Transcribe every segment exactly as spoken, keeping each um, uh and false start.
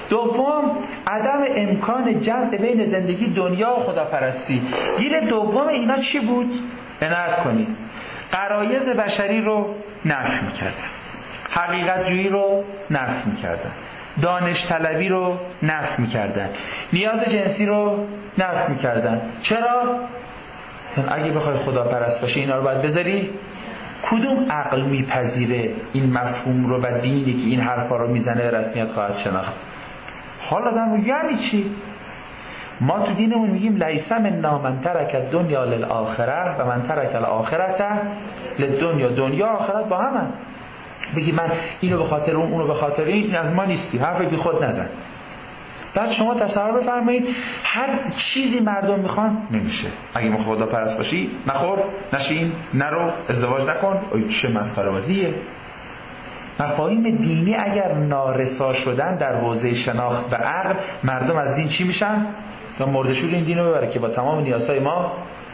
دوم عدم امکان جمع بین زندگی دنیا و خداپرستی. گیر دوم اینا چی بود؟ عنایت کنید. غرایز بشری رو نفی می‌کردن، حقیقت جویی رو نفی می‌کردن، دانش طلبی رو نفی می‌کردن، نیاز جنسی رو نفی می‌کردن. چرا؟ اگه بخوای خداپرست باشی اینا رو باید بذاری. کدوم عقل میپذیره این مفهوم رو و دینی که این حرفا رو میزنه رسمیت خواهد شناخت؟ حالا آدم یعنی چی؟ ما تو دینمون میگیم لیس منا من ترک الدنیا للآخره و من ترک الاخرة للدنیا. دنیا آخرت با همه. بگی من اینو به خاطر اون اونو به خاطر این، از ما نیستی. حرف بی خود نزن. بعد شما تصور بفرمایید هر چیزی مردم میخوان نمیشه. اگه ما خدا پرست باشی نخور، نشین، نرو، ازدواج نکن. اوه چه مسخره بازیه. مفاهیم دینی اگر نارسا شدن در حوزه شناخت و عقل، مردم از دین چی میشن؟ یا مردشور این دینو ببره که با تمام نیازهای ما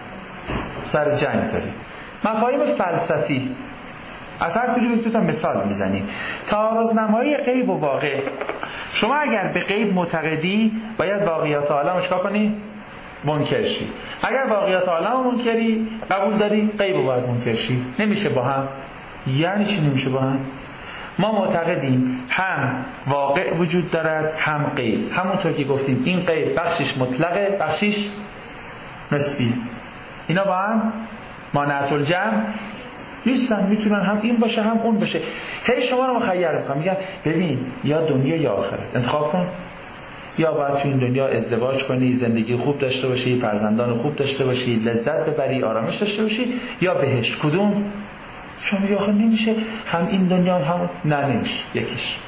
سر جنگ داریم. مفاهیم فلسفی از هر کدوم یک تا مثال میزنیم. تعارض نمایی غیب و واقع. شما اگر به غیب معتقدی باید واقعیات عالم چیکار کنی؟ منکر شی. اگر واقعیات عالم منکری قبول داری، غیب باید منکر شی. نمیشه با هم. یعنی چی نمیشه با هم؟ ما معتقدیم هم واقع وجود دارد هم غیب. همونطور که گفتیم این غیب بخشش مطلقه، بخشش نسبی. اینا با هم مانعت الجمع نیستن، میتونن هم این باشه هم اون باشه. هی شما رو مخیر میکنم، میگم ببین یا دنیا یا آخرت انتخاب کن. یا باید تو این دنیا ازدواج کنی، زندگی خوب داشته باشی، فرزندان خوب داشته باشی، لذت ببری، آرامش داشته باشی، یا بهشت. کدوم؟ شما میگه آخه نمیشه هم این دنیا هم نه نمیشه یکیش.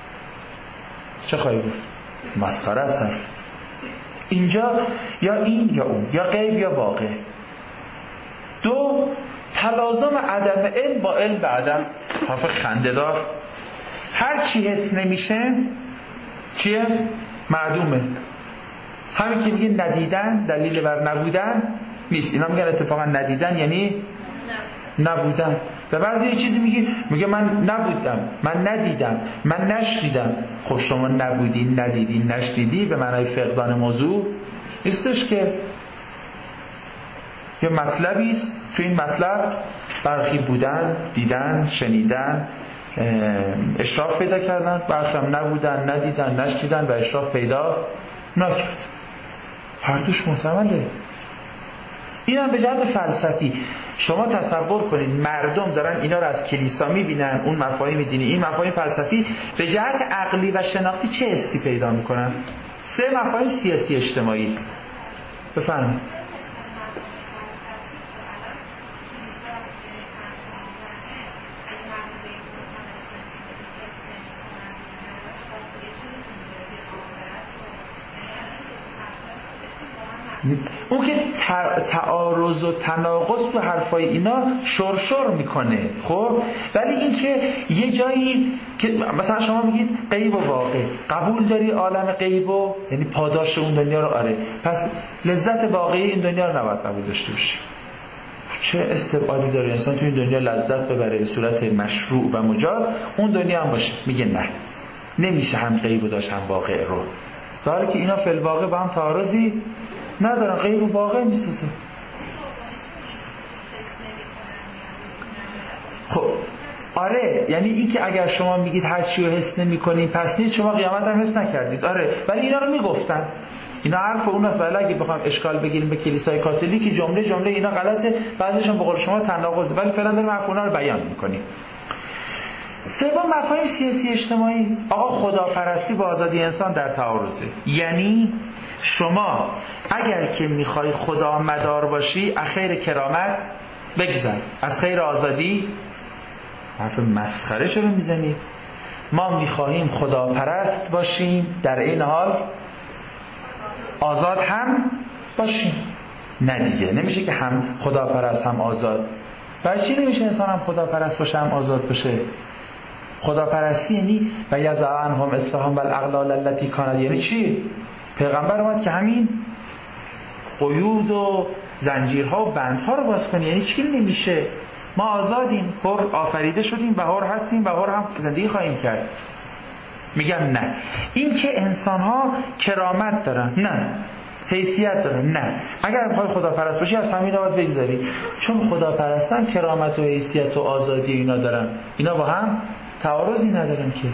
چه خواهی بود؟ مسخره است. اینجا یا این یا اون، یا غیب یا واقع. دو، تلازم عدم علم با علم و عدم. حرف خنده‌دار. هر چی حس نمیشه چیه؟ معدومه. همین که میگه ندیدن دلیل بر نبودن نیست. اینا میگن اتفاقا ندیدن یعنی نبودن. و بعضی یه چیزی میگه میگه من نبودم، من ندیدم، من نشنیدم. خب شما نبودی، ندیدی، نشنیدی به معنای فقدان موضوع نیستش که. یه مطلبی است، تو این مطلب برخی بودن، دیدن، شنیدن، اشراف پیدا کردن، برخی هم نبودن، ندیدن، نشنیدن و اشراف پیدا نکرد. هر دوش محتمله. این هم به جهت فلسفی. شما تصور کنید مردم دارن اینا رو از کلیسا میبینن، اون مفاهیم دینی، این مفاهیم فلسفی، به جهت عقلی و شناختی چه حسی پیدا میکنن؟ سه مفاهیم سیاسی اجتماعی. بفرمایید. اون که تعارض و تناقض تو حرفای اینا شرشر میکنه. خب ولی این که یه جایی که مثلا شما میگید غیب و واقع، قبول داری عالم غیب و یعنی پاداش اون دنیا رو؟ آره. پس لذت واقعی این دنیا رو نباید قبول داشته باشی. چه استبعادی داره انسان تو این دنیا لذت ببره به صورت مشروع و مجاز، اون دنیا هم باشه؟ میگه نه، نمیشه هم غیب و داشت هم واقع رو. در حالی که اینا فی الواقع با هم تعارضی ندارن. غیب و واقع میسازه. خب آره، یعنی این که اگر شما میگید هر چی رو حس نمی‌کنید پس نیست، شما قیامت هم حس نکردید. آره، ولی اینا رو میگفتن. اینا حرف اون است. ولی اگه بخوام اشکال بگیریم به کلیسای کاتولیک، جمله جمله اینا غلطه، بعدش هم به قول شما تناقض، ولی فعلا داریم حرف اونا رو بیان می‌کنیم. سوم مفاهیم سیاسی اجتماعی. آقا خداپرستی با آزادی انسان در تعارضه. یعنی شما اگر که میخوای خدا مدار باشی از خیر کرامت بگذر، از خیر آزادی حرف مسخره چرا میزنی؟ ما میخواهیم خدا پرست باشیم در این حال آزاد هم باشیم. نه دیگه نمیشه که هم خدا پرست هم آزاد. برای چی نمیشه انسان هم خدا پرست باشه هم آزاد باشه؟ خدا پرستی یعنی و یضع عنهم اصرهم والاغلال التي کانت، یعنی چی؟ پیغمبر اومد که همین قیود و زنجیرها و بندها رو باز کنی. یعنی چی نمیشه؟ ما آزادیم، حر آفریده شدیم و حر هستیم و حر هم زندگی خواهیم کرد. میگم نه. این که انسان ها کرامت دارن، نه. حیثیت دارن، نه. اگر میخوای خداپرست باشی از همین باید بگذاری، چون خداپرستان کرامت و حیثیت و آزادی اینا دارن. اینا با هم تعارضی ندارن که.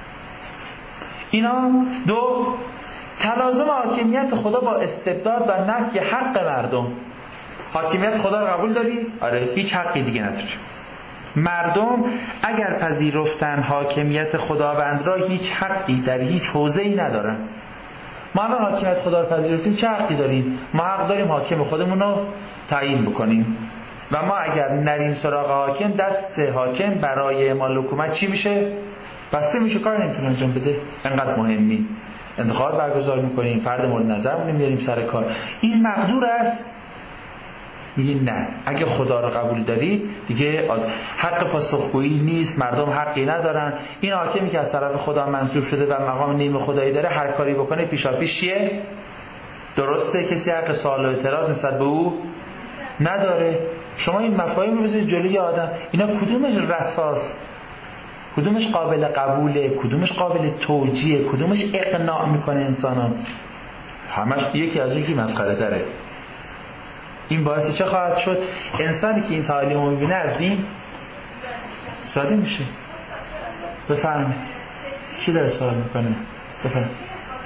اینا دو، تلازم حاکمیت خدا با استبداد و نفی حق مردم. حاکمیت خدا رو قبول داری؟ آره، هیچ حقی دیگه نداری. مردم اگر پذیرفتن حاکمیت خداوند را هیچ حقی در هیچ حوزه‌ای ندارن. ما الان حاکمیت خدا رو پذیرفتیم، چه حقی داریم؟ ما حق داریم حاکم خودمون رو تعیین بکنیم و ما اگر نریم سراغ حاکم، دست حاکم برای اعمال حکومت چی میشه؟ بسته میشه، کار نمیتونه انجام بده. انقدر مهمی انتخابات برگزار میکنیم، فرد مورد نظر میاریم سر کار. این مقدور است؟ میگی نه. اگه خدا رو قبول داری دیگه از حق پاسخگویی نیست، مردم حقی ندارن. این حاکمی که از طرف خدا منصوب شده و مقام نیم خدایی داره، هر کاری بکنه پیشاپیش چیه؟ درسته، کسی حق سوال و اعتراض نسبت به او نداره. شما این مفاهیم رو بذارید جلوی آدم، اینا کدومش رساست؟ کدومش قابل قبوله؟ کدومش قابل توجیه؟ کدومش اقناع میکنه انسانا؟ همش یکی از یکی مسخره تره. این باعث چه خواهد شد؟ انسانی که این تعالیم رو میبینه از دین زاده میشه. بفرمایید. کی داره سوال میکنه؟ بفرمایید.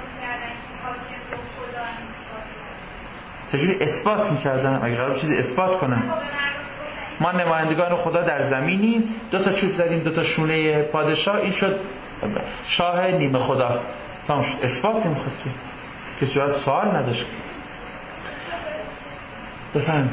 تجربه اثبات میکردن، اگه قرار چیزی اثبات کنن. ما نمایندگان خدا در زمینیم، دو تا چوب زدیم دو تا شونه پادشاه، این شد شاه نیمه خدا. تمام شد. اثبات نمیخواد که کسی باید سوال نداشت. بفهم.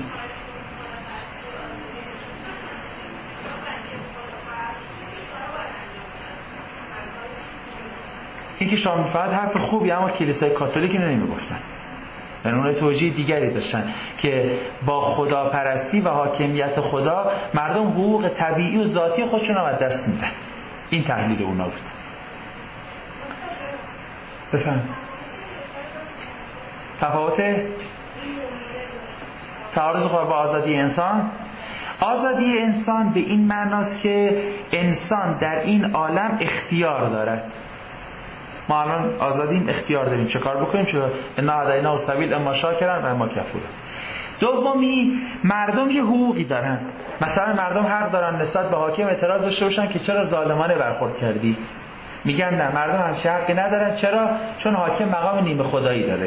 این که شما میفهمد حرف خوبی، اما کلیسای کاتولیک اینو نمیگفتن. یعنی اونها توجیه دیگری داشتن که با خداپرستی و حاکمیت خدا مردم حقوق طبیعی و ذاتی خودشون رو از دست میدن. این تحلیل اونا بود. بفهم. تفاوت تعارض خدا با آزادی انسان. آزادی انسان به این معناست که انسان در این عالم اختیار دارد. ما الان آزادیم، اختیار داریم چه کار بکنیم، چه انا هدینا السبیل اما شاکرا و اما کفورا. دومی، مردم یه حقوقی دارن. مثلا مردم حق دارن نسبت به حاکم اعتراض داشته باشن که چرا ظالمانه برخورد کردی. میگن نه، مردم همچین حقی ندارن. چرا؟ چون حاکم مقام نیمه خدایی داره.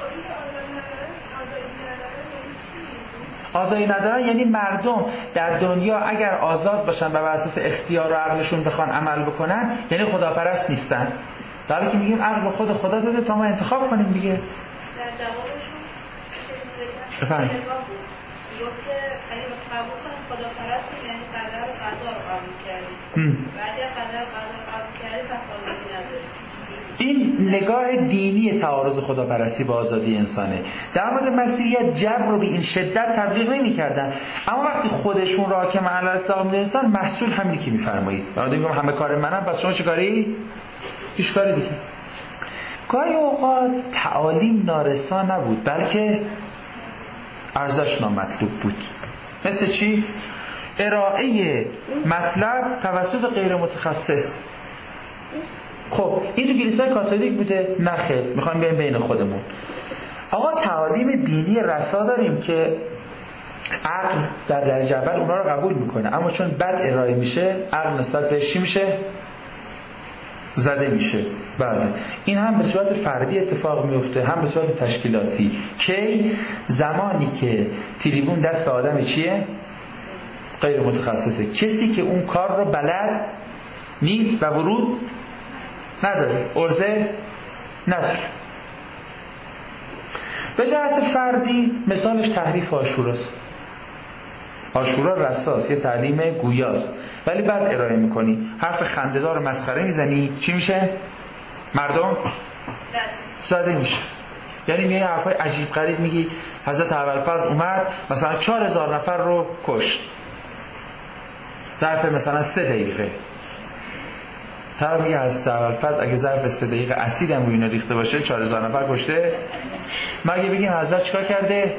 آزادی ندارن یعنی مردم در دنیا اگر آزاد باشن و بر اساس اختیار و عقلشون بخوان عمل بکنن، یعنی خداپرست نیستن. در حالی که میگیم عقل خود خدا داده تا ما انتخاب کنیم دیگه. در جوابشون بفرمایید. گفت که اگه قبول کنیم خداپرست یعنی قدر و قضا رو قبول کردیم. بعد از قدر و قضا رو قبول کردیم پس آزادی نداریم. این نگاه دینی تعارض خداپرستی با آزادی انسانه. در مورد مسیحیت جبر رو به این شدت تبلیغ نمی‌کردن، اما وقتی خودشون را که علی الاطلاق می‌دونستن، محصول همینی که می‌فرمایید. بعد میگم همه کار منم، پس شما چه کاری؟ هیچ کاری دیگه. گاهی اوقات تعالیم نارسا نبود، بلکه ارزش نامطلوب بود. مثل چی؟ ارائه مطلب توسط غیر متخصص. خب این تو کلیسای کاتولیک بوده؟ نه خیر، میخوایم بیایم بین خودمون. آقا تعالیم دینی رسا داریم که عقل در درجه اول اونا رو قبول میکنه، اما چون بد ارائه میشه عقل نسبت بهش چی میشه؟ زده میشه. بله، این هم به صورت فردی اتفاق میفته، هم به صورت تشکیلاتی. کی؟ زمانی که تریبون دست آدم چیه؟ غیر متخصصه، کسی که اون کار رو بلد نیست و ورود نداره، عرضه نداره. به جهت فردی مثالش تحریف عاشوراست. عاشورا رساست، یه تعلیم گویاست، ولی بعد ارائه میکنی، حرف خنده‌دار مسخره میزنی، چی میشه؟ مردم زده میشه. یعنی میای حرفای عجیب غریب میگی. حضرت ابوالفضل اومد مثلا چهار هزار نفر رو کشت ظرف مثلا سه دقیقه. طرف میگه حضرت ابوالفضل اگه ظرف سه دقیقه اسید هم روی اینا ریخته باشه چهار هزار نفر کشته. مگه بگیم حضرت چیکار کرده؟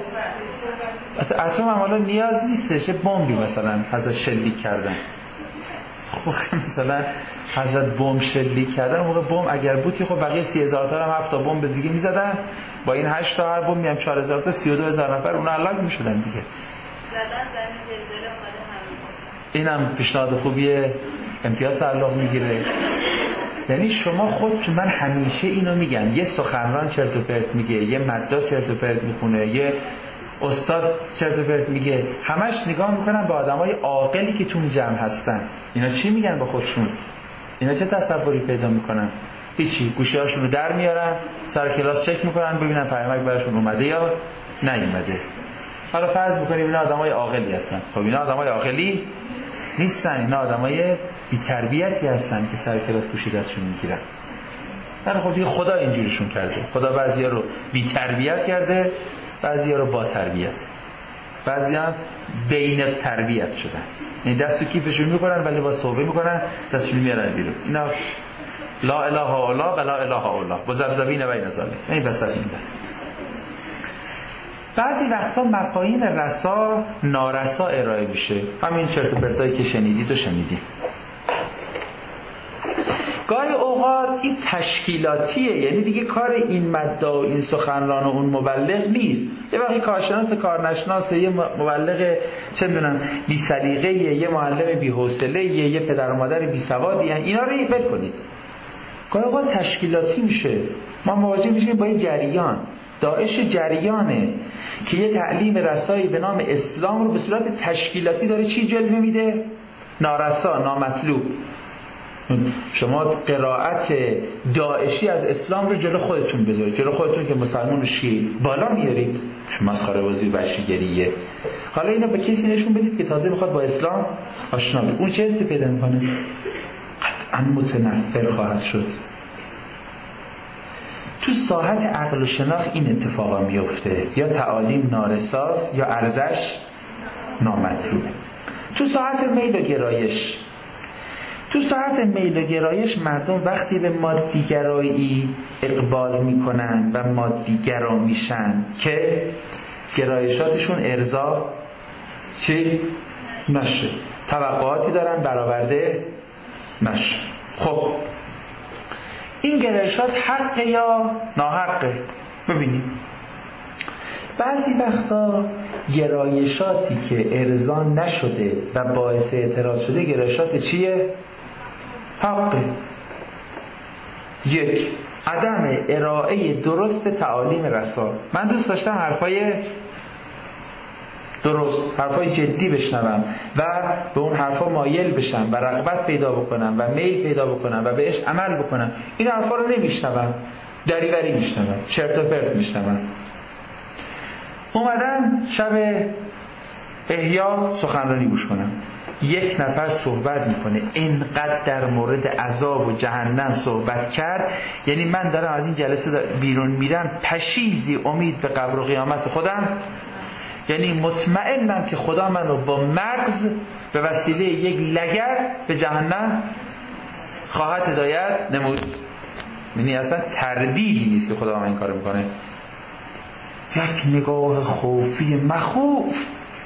اتم هم حالا نیاز نیستش، بمبی مثلا حضرت شلیک کردن. موقع مثلا حضرت بمب شلیک کردن، موقع بمب اگر بودی خب بقیه سی هزار تا هم هفت تا بمب دیگه میزدن، با این هشت تا هر بمب میام چهار هزار تا سی و دو هزار نفر اون هلاک میشدن دیگه. زدن زمین زلزله اومده همین. اینم پیشنهاد خوبیه، امتیاز تعلق میگیره. یعنی شما خودتون، من همیشه اینو میگم، یه سخنران چرت و پرت میگه، یه مداح چرت و پرت میخونه، یه استاد چرت و پرت میگه، همش نگاه میکنن به آدمای عاقلی که تو جمع هستن، اینا چی میگن با خودشون، اینا چه تصوری پیدا میکنن؟ هیچی، گوشی‌هاشون رو در میارن، سر کلاس چک میکنن ببینن پیامک براشون اومده یا نیومده. حالا فرض بکنیم اینا آدمای عاقلی هستن. خب اینا آدمای عاقلی نیستن، اینا آدمای بی‌تربیتی هستن که سر کلاس گوشی دستشون میگیرن. در خب دیگه خدا اینجوریشون کرده. خدا بعضیا رو بی‌تربیت کرده، بعضیا رو با تربیت، بعضیا بین تربیت شدن. یعنی دستو کیفشون میکنن ولی باز توبه میکنن، دستشون میارن بیرون. اینا لا اله الا الله و لا اله الا الله مذبذبین بین ذلک، یعنی بسط میدن. بعضی وقتا مفاهیم رسا نارسا ارائه میشه، همین چرت و پرتایی که شنیدید و شنیدیم. گاهی اوقات این تشکیلاتیه، یعنی دیگه کار این مدعا و این سخنران و اون مبلغ نیست. یه وقتی کارشناس کارنشناس، یه مبلغ چه میدونم بی سلیقه، یه معلم بی حوصله، یه پدر و مادر بی سوادی، یعنی اینا رو ول کنید. گاهی اوقات تشکیلاتی میشه، ما مواجه میشیم با این جریان. داعش جریانه که یه تعلیم رسایی به نام اسلام رو به صورت تشکیلاتی داره چی جلوه میده؟ نارسا، نامطلوب. شما قرائت داعشی از اسلام رو جلو خودتون بذارید، جلو خودتون که مسلمان شیعه بالا میارید، چون مسخره بازی و بچگیه. حالا اینو به کسی نشون بدید که تازه میخواد با اسلام آشنا بشه، اون چه حسی پیدا میکنه؟ قطعا متنفر خواهد شد. تو ساحت عقل و شناخت این اتفاقا میفته، یا تعالیم نارساست یا ارزش نامطلوبه. تو ساحت میل و گرایش تو ساعت میل و گرایش مردم وقتی به مادیگرایی اقبال میکنن و مادیگرا میشن که گرایشاتشون ارضا چی؟ نشه، توقعاتی دارن برآورده نشه. خب این گرایشات حقه یا ناحقه؟ ببینیم بعضی وقتا گرایشاتی که ارضا نشده و باعث اعتراض شده گرایشات چیه؟ حقه. یک، عدم ارائه درست تعالیم رسا. من دوست داشتم حرفای درست، حرفای جدی بشنوم و به اون حرفا مایل بشم و رغبت پیدا بکنم و میل پیدا بکنم و بهش عمل بکنم. این حرفا رو نمیشنوم، دریوری میشنوم، چرت و پرت میشنوم. اومدم شب احیا سخنرانی گوش کنم، یک نفر صحبت میکنه اینقدر در مورد عذاب و جهنم صحبت کرد، یعنی من دارم از این جلسه بیرون میرم پشیزی امید به قبر و قیامت خودم، یعنی مطمئنم که خدا منو با مغز به وسیله یک لگر به جهنم خواهد هدایت نمود. یعنی اصلا تردیدی نیست که خدا من این کارو میکنه. یک نگاه خوفی مخوف.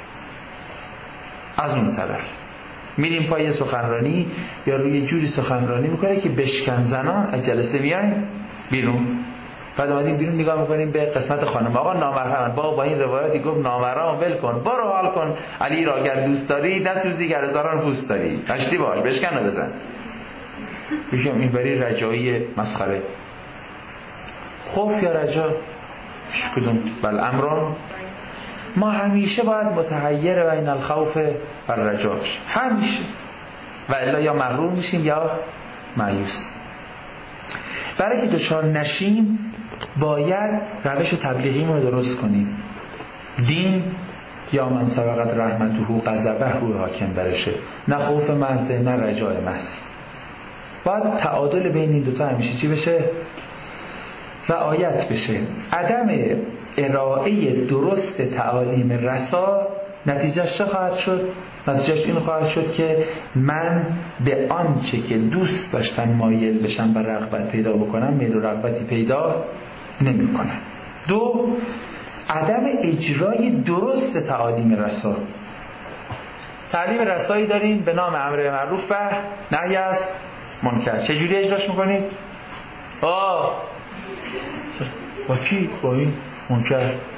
از اون طرف میریم پای سخنرانی یا روی جوری سخنرانی میکنه که بشکن زنان از جلسه میایم بیرون. بعد اومدیم بیرون نگاه میکنیم به قسمت خانم، آقا نامحرم با با این روایتی گفت نامحرم ول کن، برو حال کن، علی را گر دوست داری نسوزی گر هزاران پوست داری، کشتی باش بشکن و بزن. میگم این بری رجایی مسخره. خوف یا رجا؟ هیچ کدوم. بل امران، ما همیشه باید متحیر بین الخوف و الرجا باشیم، همیشه، و الا یا مغرور میشیم یا مایوس. برای که دچار نشیم باید روش تبلیغیمون رو درست کنیم. دین یا من سبقت رحمته غضبه روی حاکم برشه، نه خوف محض نه رجاء محض. باید تعادل بین این دوتا همیشه چی بشه؟ رعایت بشه. عدم ارائه درست تعالیم رسا نتیجهش چه خواهد شد؟ نتیجهش این خواهد شد که من به آنچه که دوست داشتم مایل بشم و رغبت پیدا بکنم میل و رغبتی پیدا نمی کنم. دو، عدم اجرای درست تعالیم رسا. تعلیم رسایی دارین به نام امر به معروف و نهی از منکر. چجوری اجراش میکنید؟ آه با کی؟ با این منکر.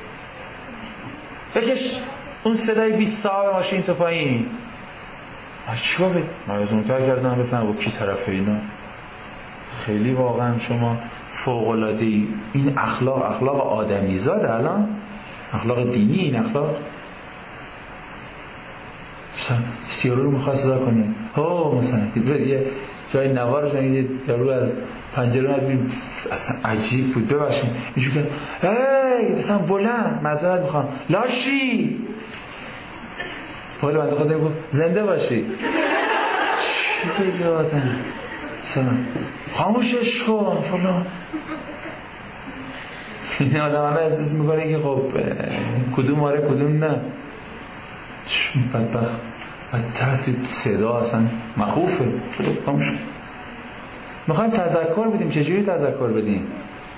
بکش اون صدای بیست صاحب ماشین تو پایین. چیکار به من از منکر کردم بفهم با کی طرفه اینا. خیلی واقعا شما فوق العاده ای. این اخلاق اخلاق آدمیزاد، الان اخلاق دینی، این اخلاق سیارو رو میخواست صدا کنه. ها مثلا یه جای نوار شنید یارو از پنجره اومد، اصلا عجیب بود. ببخشید اینجوری که هی مثلا بلند معذرت میخوام لاشی حالا بنده خدا میگفت زنده باشی. چی بگه آدم خاموشش کن فلان. این آدم الان احساس میکنه که خب کدوم آره کدوم نه. بدبخت از ترس صدا اصلا مخوفه. خاموش. میخوایم تذکر بدیم. چجوری تذکر بدیم؟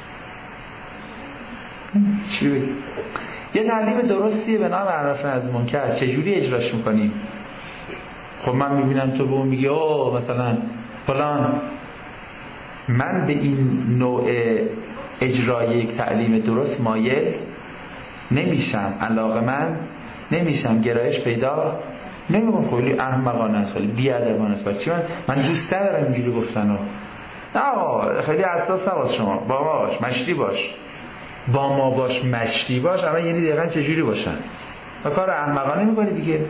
چی بگیم؟ یه تعلیم درستیه به نام امر از منکر. چجوری اجراش میکنیم؟ خب من میبینم تو به اون میگی اوه مثلا فلان. من به این نوع اجرای یک تعلیم درست مایل نمیشم، علاقه من نمیشم، گرایش پیدا نمیکنم. خیلی احمقانه است، خیلی بی‌ادبانه است. بچه‌ها من من دوست ندارم اینجوری گفتنو. نه خیلی حساس نباش شما. با ما باش، مشتی باش. با ما باش، مشتی باش. اما یعنی دقیقاً چجوری باشن؟ و کار احمقانه میکنی دیگه.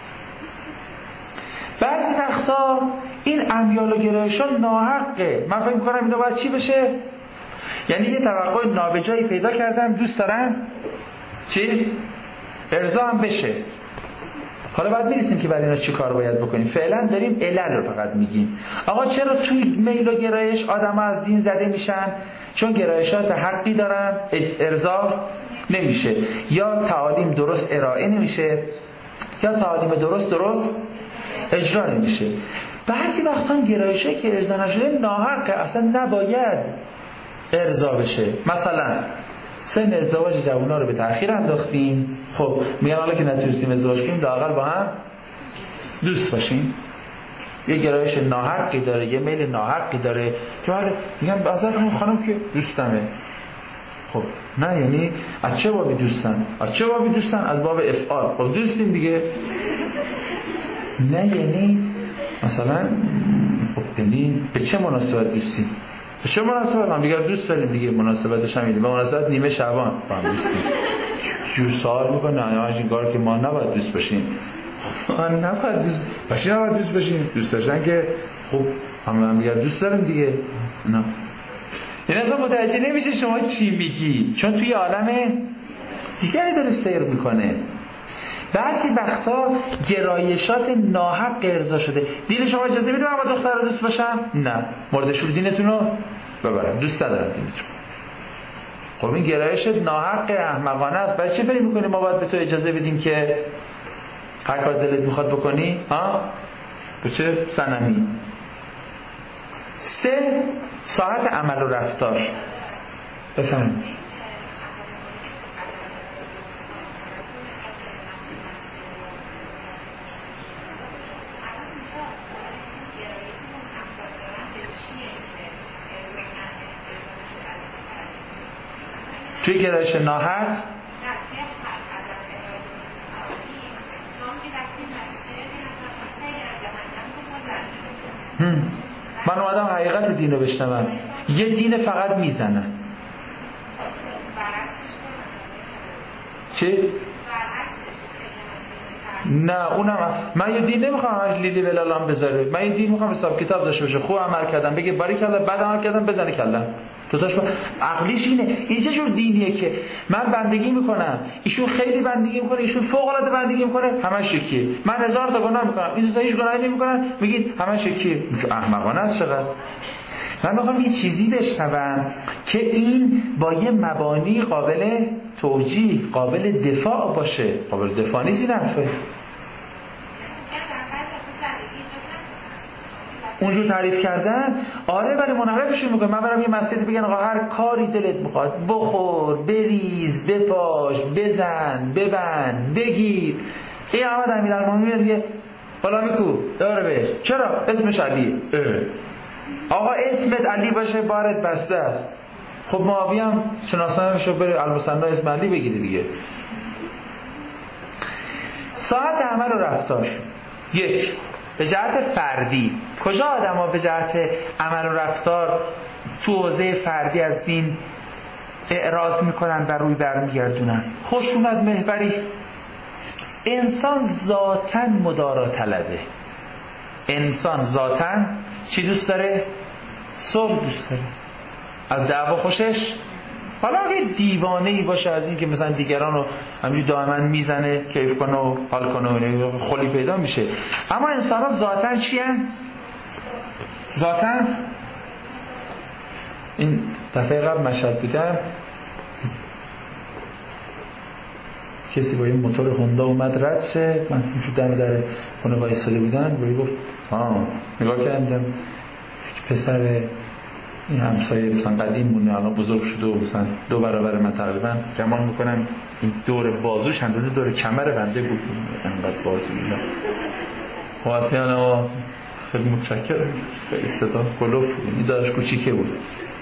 بعضی وقتا این امیال و گرایشان ناحقه. من فکر می‌کنم اینا باید چی بشه؟ یعنی یه توقع نابجایی پیدا کردم، دوست دارم چی؟ ارضا هم بشه. حالا بعد می‌رسیم که برای اینا چی کار باید بکنیم. فعلا داریم علل رو فقط میگیم. آقا چرا توی میل و گرایش آدم‌ها از دین زده میشن؟ چون گرایشات حقی دارن، ارضا نمیشه، یا تعالیم درست ارائه نمیشه، یا تعالیم درست درست اجرا نمیشه. بعضی وقتا هم گرایشی که ارضا نشده ناحقه، اصلا نباید ارضا بشه. مثلا سن ازدواج جوونا رو به تأخیر انداختیم. خب میگن حالا که نتونستیم ازدواج کنیم لااقل با هم دوست باشیم. یه گرایش ناحقی داره، یه میل ناحقی داره که آره میگن بازار اون خانم که دوستمه. خب نه، یعنی از چه بابی دوستن؟ از چه بابی دوستن؟ از باب افعال. خب دوستیم دیگه. نه یعنی مثلا خب یعنی به چه مناسبت دوستیم؟ به چه مناسبت هم دیگه دوست داریم دیگه. مناسبتش هم اینه، به مناسبت نیمه شعبان با هم دوستیم. جور سوال میکنه نه این کار که ما نباید دوست باشیم. ما نباید دوست باشیم، نباید دوست باشیم. دوست داشتن که خب هم هم دیگه دوست داریم دیگه. نه این اصلا متوجه نمیشه شما چی میگی، چون توی عالم دیگری داره سیر میکنه. بعضی وقتا گرایشات ناحق ارضا شده. دین شما اجازه میده من با دختر رو دوست باشم؟ نه. مورد شور دینتون رو ببرم، دوست ندارم دینتون. خب این گرایش ناحق احمقانه است. برای چه فکر میکنی ما باید به تو اجازه بدیم که هر کار دلت میخواد بکنی؟ ها؟ به چه صنمی؟ سه، ساعت عمل و رفتار. بفهم. توی گرایش ناحق من اومدم حقیقت دین رو بشنوم. یه دین فقط میزنن. چی؟ نه اونم من یه دین نمیخوام همش لیلی ولالام بذاره. من یه دین میخوام حساب کتاب داشته باشه. خوب عمل کردم بگه باریکلا، بد عمل کردم بزنه کلا. تو تاش با عقلیش اینه. این چه جور دینیه که من بندگی میکنم، ایشون خیلی بندگی میکنه، ایشون فوق العاده بندگی میکنه، همش یکیه. من هزار تا گناه میکنم، این دو تا هیچ گناهی نمیکنن، میگید همش یکیه. احمقانه است چقدر. من میخوام یه چیزی بشنوم که این با یه مبانی قابل توجیه، قابل دفاع باشه. قابل دفاع نیست این حرفه. اونجور تعریف کردن آره، ولی منحرفشون میکنه. من برم یه مسجد بگن آقا هر کاری دلت میخواد بخور، بریز، بپاش، بزن، ببند، بگیر. این احمد امیرالمومنین میگه فلانی کو داره بهش. چرا؟ اسمش علیه. آقا اسمت علی باشه بارت بسته است. خب معاویه هم شناسانش رو بره المثنی اسم علی بگیری دیگه. ساعت عمل و رفتار. یک، به جهت فردی کجا آدم ها به جهت عمل و رفتار تو حوزه فردی از دین اعراض میکنن و روی برمیگردونن؟ خشونت محوری. انسان ذاتاً مدارا طلبه. انسان ذاتاً چی دوست داره؟ صلح دوست داره. از دعوا خوشش، حالا اگه دیوانه‌ای باشه از این که مثلا دیگران رو همینجوری دائما میزنه کیف کنه و حال کنه و خلی پیدا میشه. اما انسان ها ذاتاً چی هم؟ ذاتاً این دفعه قبل مشهد بودم، کسی با این موتور هوندا اومد رد شه، من تو دم در خونه وایساده بودم، بایی گفت ها نگاه کردم پسر این همسایه مثلا قدیم مونه الان بزرگ شده و مثلا دو برابر من تقریبا، گمان میکنم این دور بازوش اندازه دور کمر بنده بود، انقدر بازو میدم واسیانا. خیلی متشکرم. خیلی صدا کلوف بود. این داداش کوچیکه بود،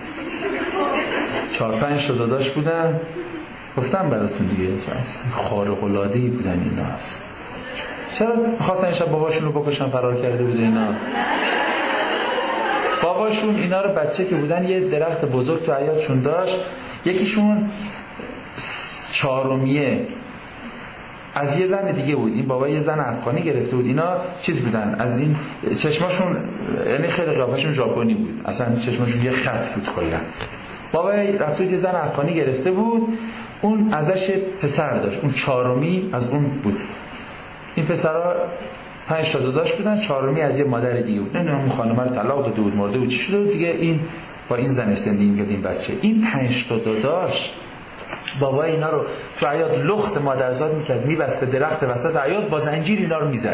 چهار پنج تا داداش بودن. گفتم براتون دیگه خارق العاده‌ای بودن اینا هست. چرا خواستن این شب باباشون رو بکشن فرار کرده بوده اینا؟ باباشون اینا رو بچه که بودن یه درخت بزرگ تو حیاطشون داشت، یکیشون چهارمیه از یه زن دیگه بود، این بابا یه زن افغانی گرفته بود. اینا چیز بودن از این چشماشون، یعنی خیلی قیافشون ژاپنی بود، اصلا چشماشون یه خط بود کلا. بابا رفته یه زن افغانی گرفته بود، اون ازش پسر داشت، اون چهارمی از اون بود. این پسرها پنج تا داداش بودن، چهارمی از یه مادر دیگه بود. نه اون خانم رو طلاق داده بود، مرده بود، چی شده بود دیگه، این با این زن زندگی می‌کرد این بچه. این پنج تا داداش بابا اینا رو تو حیاط لخت مادرزاد میکرد، میبست به درخت وسط حیاط، با زنجیر اینا رو میزد.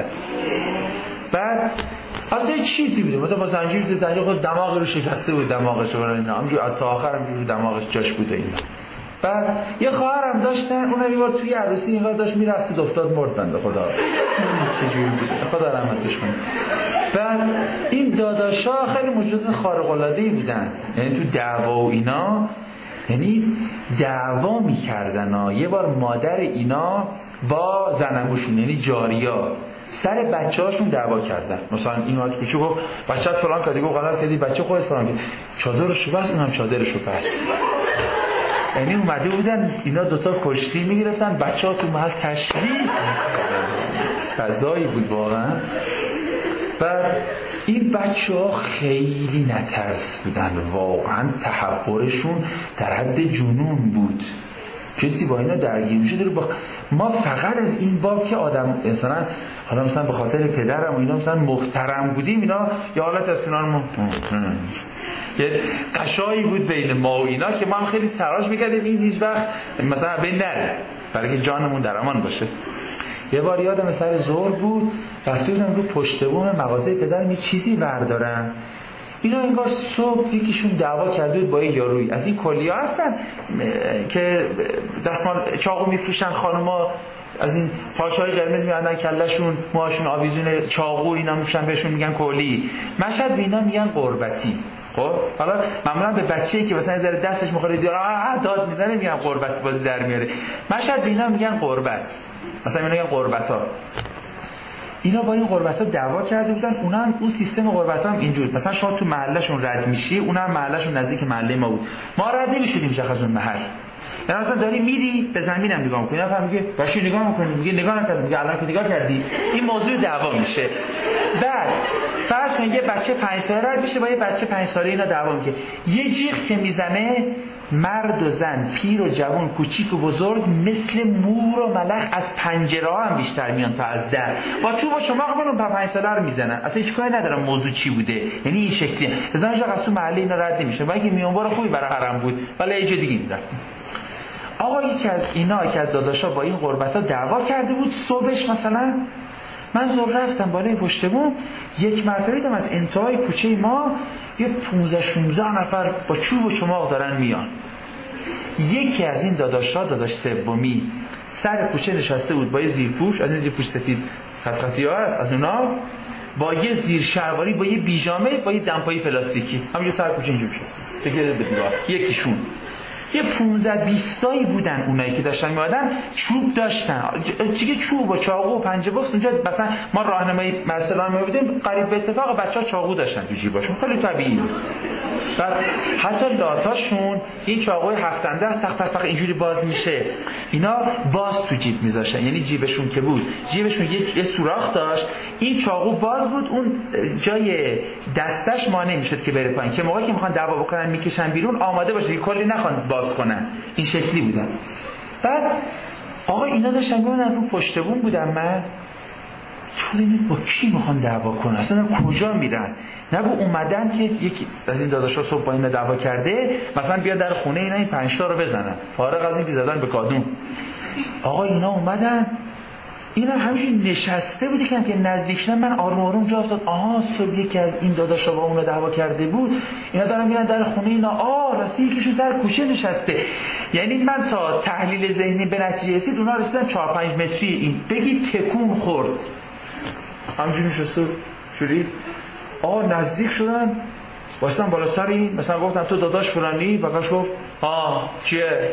بعد اصلا یه چیزی بوده، مثلا با زنجیر تو زنجیر خود دماغ رو شکسته بود، دماغش رو اینا همونجوری تا آخر هم دماغش جاش بوده اینا. بعد یه خواهرم داشتن، اونم یه بار توی عروسی اینقدر داشت میرقصید افتاد مرد بنده خدا. چجوری بوده؟ خدا رحمتش کنه. بعد این داداشا خیلی موجود خارق العاده‌ای بودن، یعنی تو دعوا و اینا، یعنی دعوا میکردن ها. یه بار مادر اینا با زنموشون یعنی جاریا سر بچه هاشون دعوا کردن. مثلا این وقت کوچو گفت بچه‌ت فلان کردی، گفت غلط کردی، بچه خودت فلان کرد، چادرشو بس، اونم چادرشو بس. یعنی اومده بودن اینا دوتا کشتی میگرفتن، بچه ها تو محل تشریح قضایی بود واقعا. بعد این بچه ها خیلی نترس بودن، واقعا تحورشون در حد جنون بود. کسی با اینا درگیر میشه داره. ما فقط از این باب که آدم مثلا حالا مثلا به خاطر پدرم و اینا مثلا محترم بودیم، اینا یه حالت از کنار ما یه قشایی بود بین ما و اینا که ما هم خیلی تلاش میکردیم این هیچ وقت مثلا بین نره، برای که جانمون در امان باشه. یه بار یادم سر ظهر بود، رفته بودم رو پشت بوم مغازه پدرم یه چیزی بردارم، اینا انگار صبح یکیشون دعوا کرده بود با یه یارویی از این کلیا هستن که دستمال چاقو میفروشن خانوما، از این پارچه‌های قرمز می‌بندن کلهشون، موهاشون آویزون چاقو اینا میفروشن، بهشون میگن کلی. مشهد به اینا میگن قربتی. خب حالا معمولا به بچه‌ای که مثلا ذره دستش می‌خوره داد داد میزنه میگن قربت بازی در میاره. مشهد به اینا میگن قربت، مثلا اینا میگن قربتا. اینا با این قربتا دعوا کرده بودن، اونا هم اون سیستم قربتا هم اینجور، مثلا شما تو محلهشون رد میشی، اونا هم محلهشون نزدیک محله ما بود، ما رد نمیشدیم شخص اون محل. یعنی مثلا داری میری به زمینم نگاه می‌کنی، نفر میگه باشه نگاه می‌کنی، میگه نگاه نکردم، میگه الان که نگاه کردی، این موضوع دعوا میشه. بعد فرض کن یه بچه پنج ساله رد میشه با یه بچه پنج ساله، اینا دعوا میکنه، یه جیغ که میزنه، مرد و زن، پیر و جوان، کوچیک و بزرگ، مثل مور و ملخ از پنجره ها هم بیشتر میان تا از در، با چوب و چماق اون پنج ساله رو میزنن، اصلا هیچ کاری ندارن موضوع چی بوده، یعنی این شکلیه. مثلا هیچ وقت از تو محله اینا رد نمیشه، و اگه میانبار خوبی برای حرم بود ولی یه جای دیگه میرفتیم. آقا یکی از اینا، یکی از داداشا با این قربتا دعوا کرده بود. صبحش مثلا من زور رفتم بالای پشت بوم، یک مرتبه دیدم از انتهای کوچه ما یه پانزده شانزده نفر با چوب و چماق دارن میان. یکی از این داداشا، داداش سومی، سر کوچه نشسته بود با یه زیرپوش، از این زیرپوش سفید خط خطی ها هست از اونا، با یه زیر شلواری، با یه بیجامه، با یه دمپایی پلاستیکی، همینجا سر کوچه اینجا میشستن دیگه به دیوار. یکیشون یه پانزده بیست تایی بودن اونایی که داشتن میادن، چوب داشتن دیگه، چوب و چاقو و پنجه بوکس. اونجا مثلا ما راهنمایی مدرسه راهنمایی بودیم، قریب به اتفاق بچه‌ها چاقو داشتن تو جیباشون، خیلی طبیعیه. بعد حتی لاتاشون این چاقوی هفتنده از تق تق تق اینجوری باز میشه، اینا باز تو جیب میذاشتن، یعنی جیبشون که بود جیبشون یه, یه سوراخ داشت، این چاقو باز بود، اون جای دستش مانع میشد که بره پایین، که موقعی که میخوان دعوا بکنن میکشن بیرون آماده باشه که کلی نخوان باز کنن. این شکلی بودن. بعد آقا اینا داشتن میمونن رو پشت بوم بودم، من تو با کی میخوان دعوا کنن، اصلا کجا میرن؟ نگو اومدن که یکی از این داداشا صبح با اینا دعوا کرده مثلا بیا در خونه اینا این پنج تا رو بزنن، فارغ از این که زدن به کادون. آقا اینا اومدن، اینا همینجوری نشسته بودی که نزدیک شدن، من آروم آروم جا افتاد آها صبح یکی از این داداشا با اونا دعوا کرده بود، اینا دارن میرن در خونه اینا، آ راستی یکیشون سر کوچه نشسته. یعنی من تا تحلیل ذهنی به نتیجه رسید اونا رسیدن چهار پنج متری، این بگی تکون خورد همینجوری نشسته جوری. آقا نزدیک شدن واسطن بالا سر این، مثلا گفتم تو داداش فلانی، بقیش گفت آه چیه؟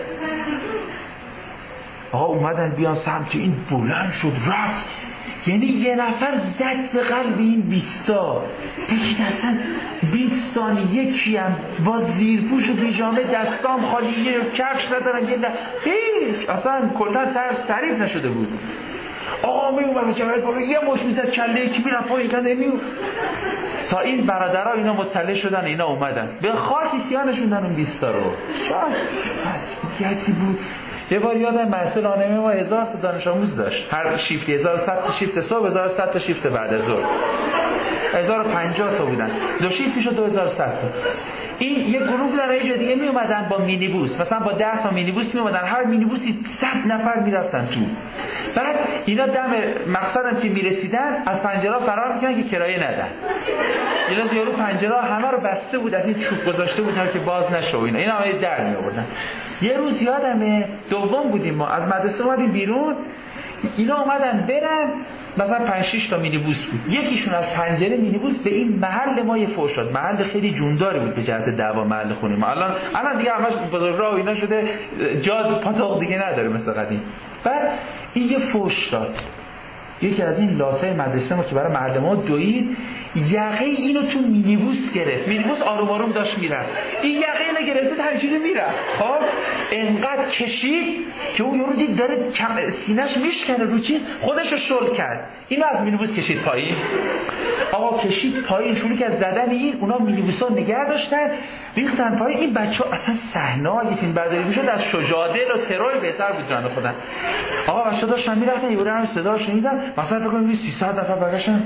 آقا اومدن بیان سمت این، بلند شد رفت، یعنی یه نفر زد به قلب این بیستا. بگید اصلا بیستان یکی هم با زیرپوش و بیجامه، دستام خالی، یه کفش ندارن، یه هیچ اصلا کلا ترس تعریف نشده بود. آقا می اومد جواب بالا یه مش میزد کله یکی میرفت پایین کنه نمیو، تا این برادرها اینا مطلع شدن، اینا اومدن به خاک سیانشوندن اون بیستا رو. مسئولیتی بود. یه بار یادم مدرسه راهنمایی ما هزار تا دانش آموز داشت، هر شیفت هزار و صد تا شیفت صبح، هزار و صد تا شیفت بعد از ظهر، هزار و پنجاه تا بودن، دو شیفت میشد دو هزار و صد تا. این یه گروه در یه جا دیگه می اومدن با مینیبوس، مثلا با ده تا مینیبوس می اومدن، هر مینیبوسی صد نفر میرفتن تو. بعد اینا دم مقصدم که میرسیدن از پنجره فرار میکنن که کرایه ندن. یه روز یارو پنجره همه رو بسته بود، از این چوب گذاشته بودن که باز نشه اینا، اینا همه در می آوردن. یه روز یادمه دوم بودیم ما از مدرسه اومدیم بیرون، اینا اومدن برن، مثلا پنج شش تا مینیبوس بود، یکیشون از پنجره مینیبوس به این محل ما یه فوش داد. محل خیلی جونداری بود به جهت دعوا، محل خونه ما الان الان دیگه همش بزرگراه و اینا شده، جاد پاتوق دیگه نداره مثل قدیم. بعد این یه فوش داد، یکی از این لاتای مدرسه ما که برای محل ما دوید، یقه اینو تو مینیبوس گرفت. مینیبوس آروم آروم داشت میرفت، این یقه اینو گرفته همینجوری میرفت. خب انقدر کشید که اون یارو دید داره سینه‌اش میشکنه رو چیز، خودشو شل کرد، اینو از مینیبوس کشید پایین. آقا کشید پایین، شروع کرد زدن این، اونا مینیبوسا نگه داشتن ریختن پایین. این بچه‌ها اصلا صحنه اگه فیلم برداری میشد از شجاعت و ترور بهتر بود جان خودم. آقا بچه‌ها داشتن میرفتن، یه بار صدا شنیدن، مثلا فکر کنید سیصد نفر برگشتن.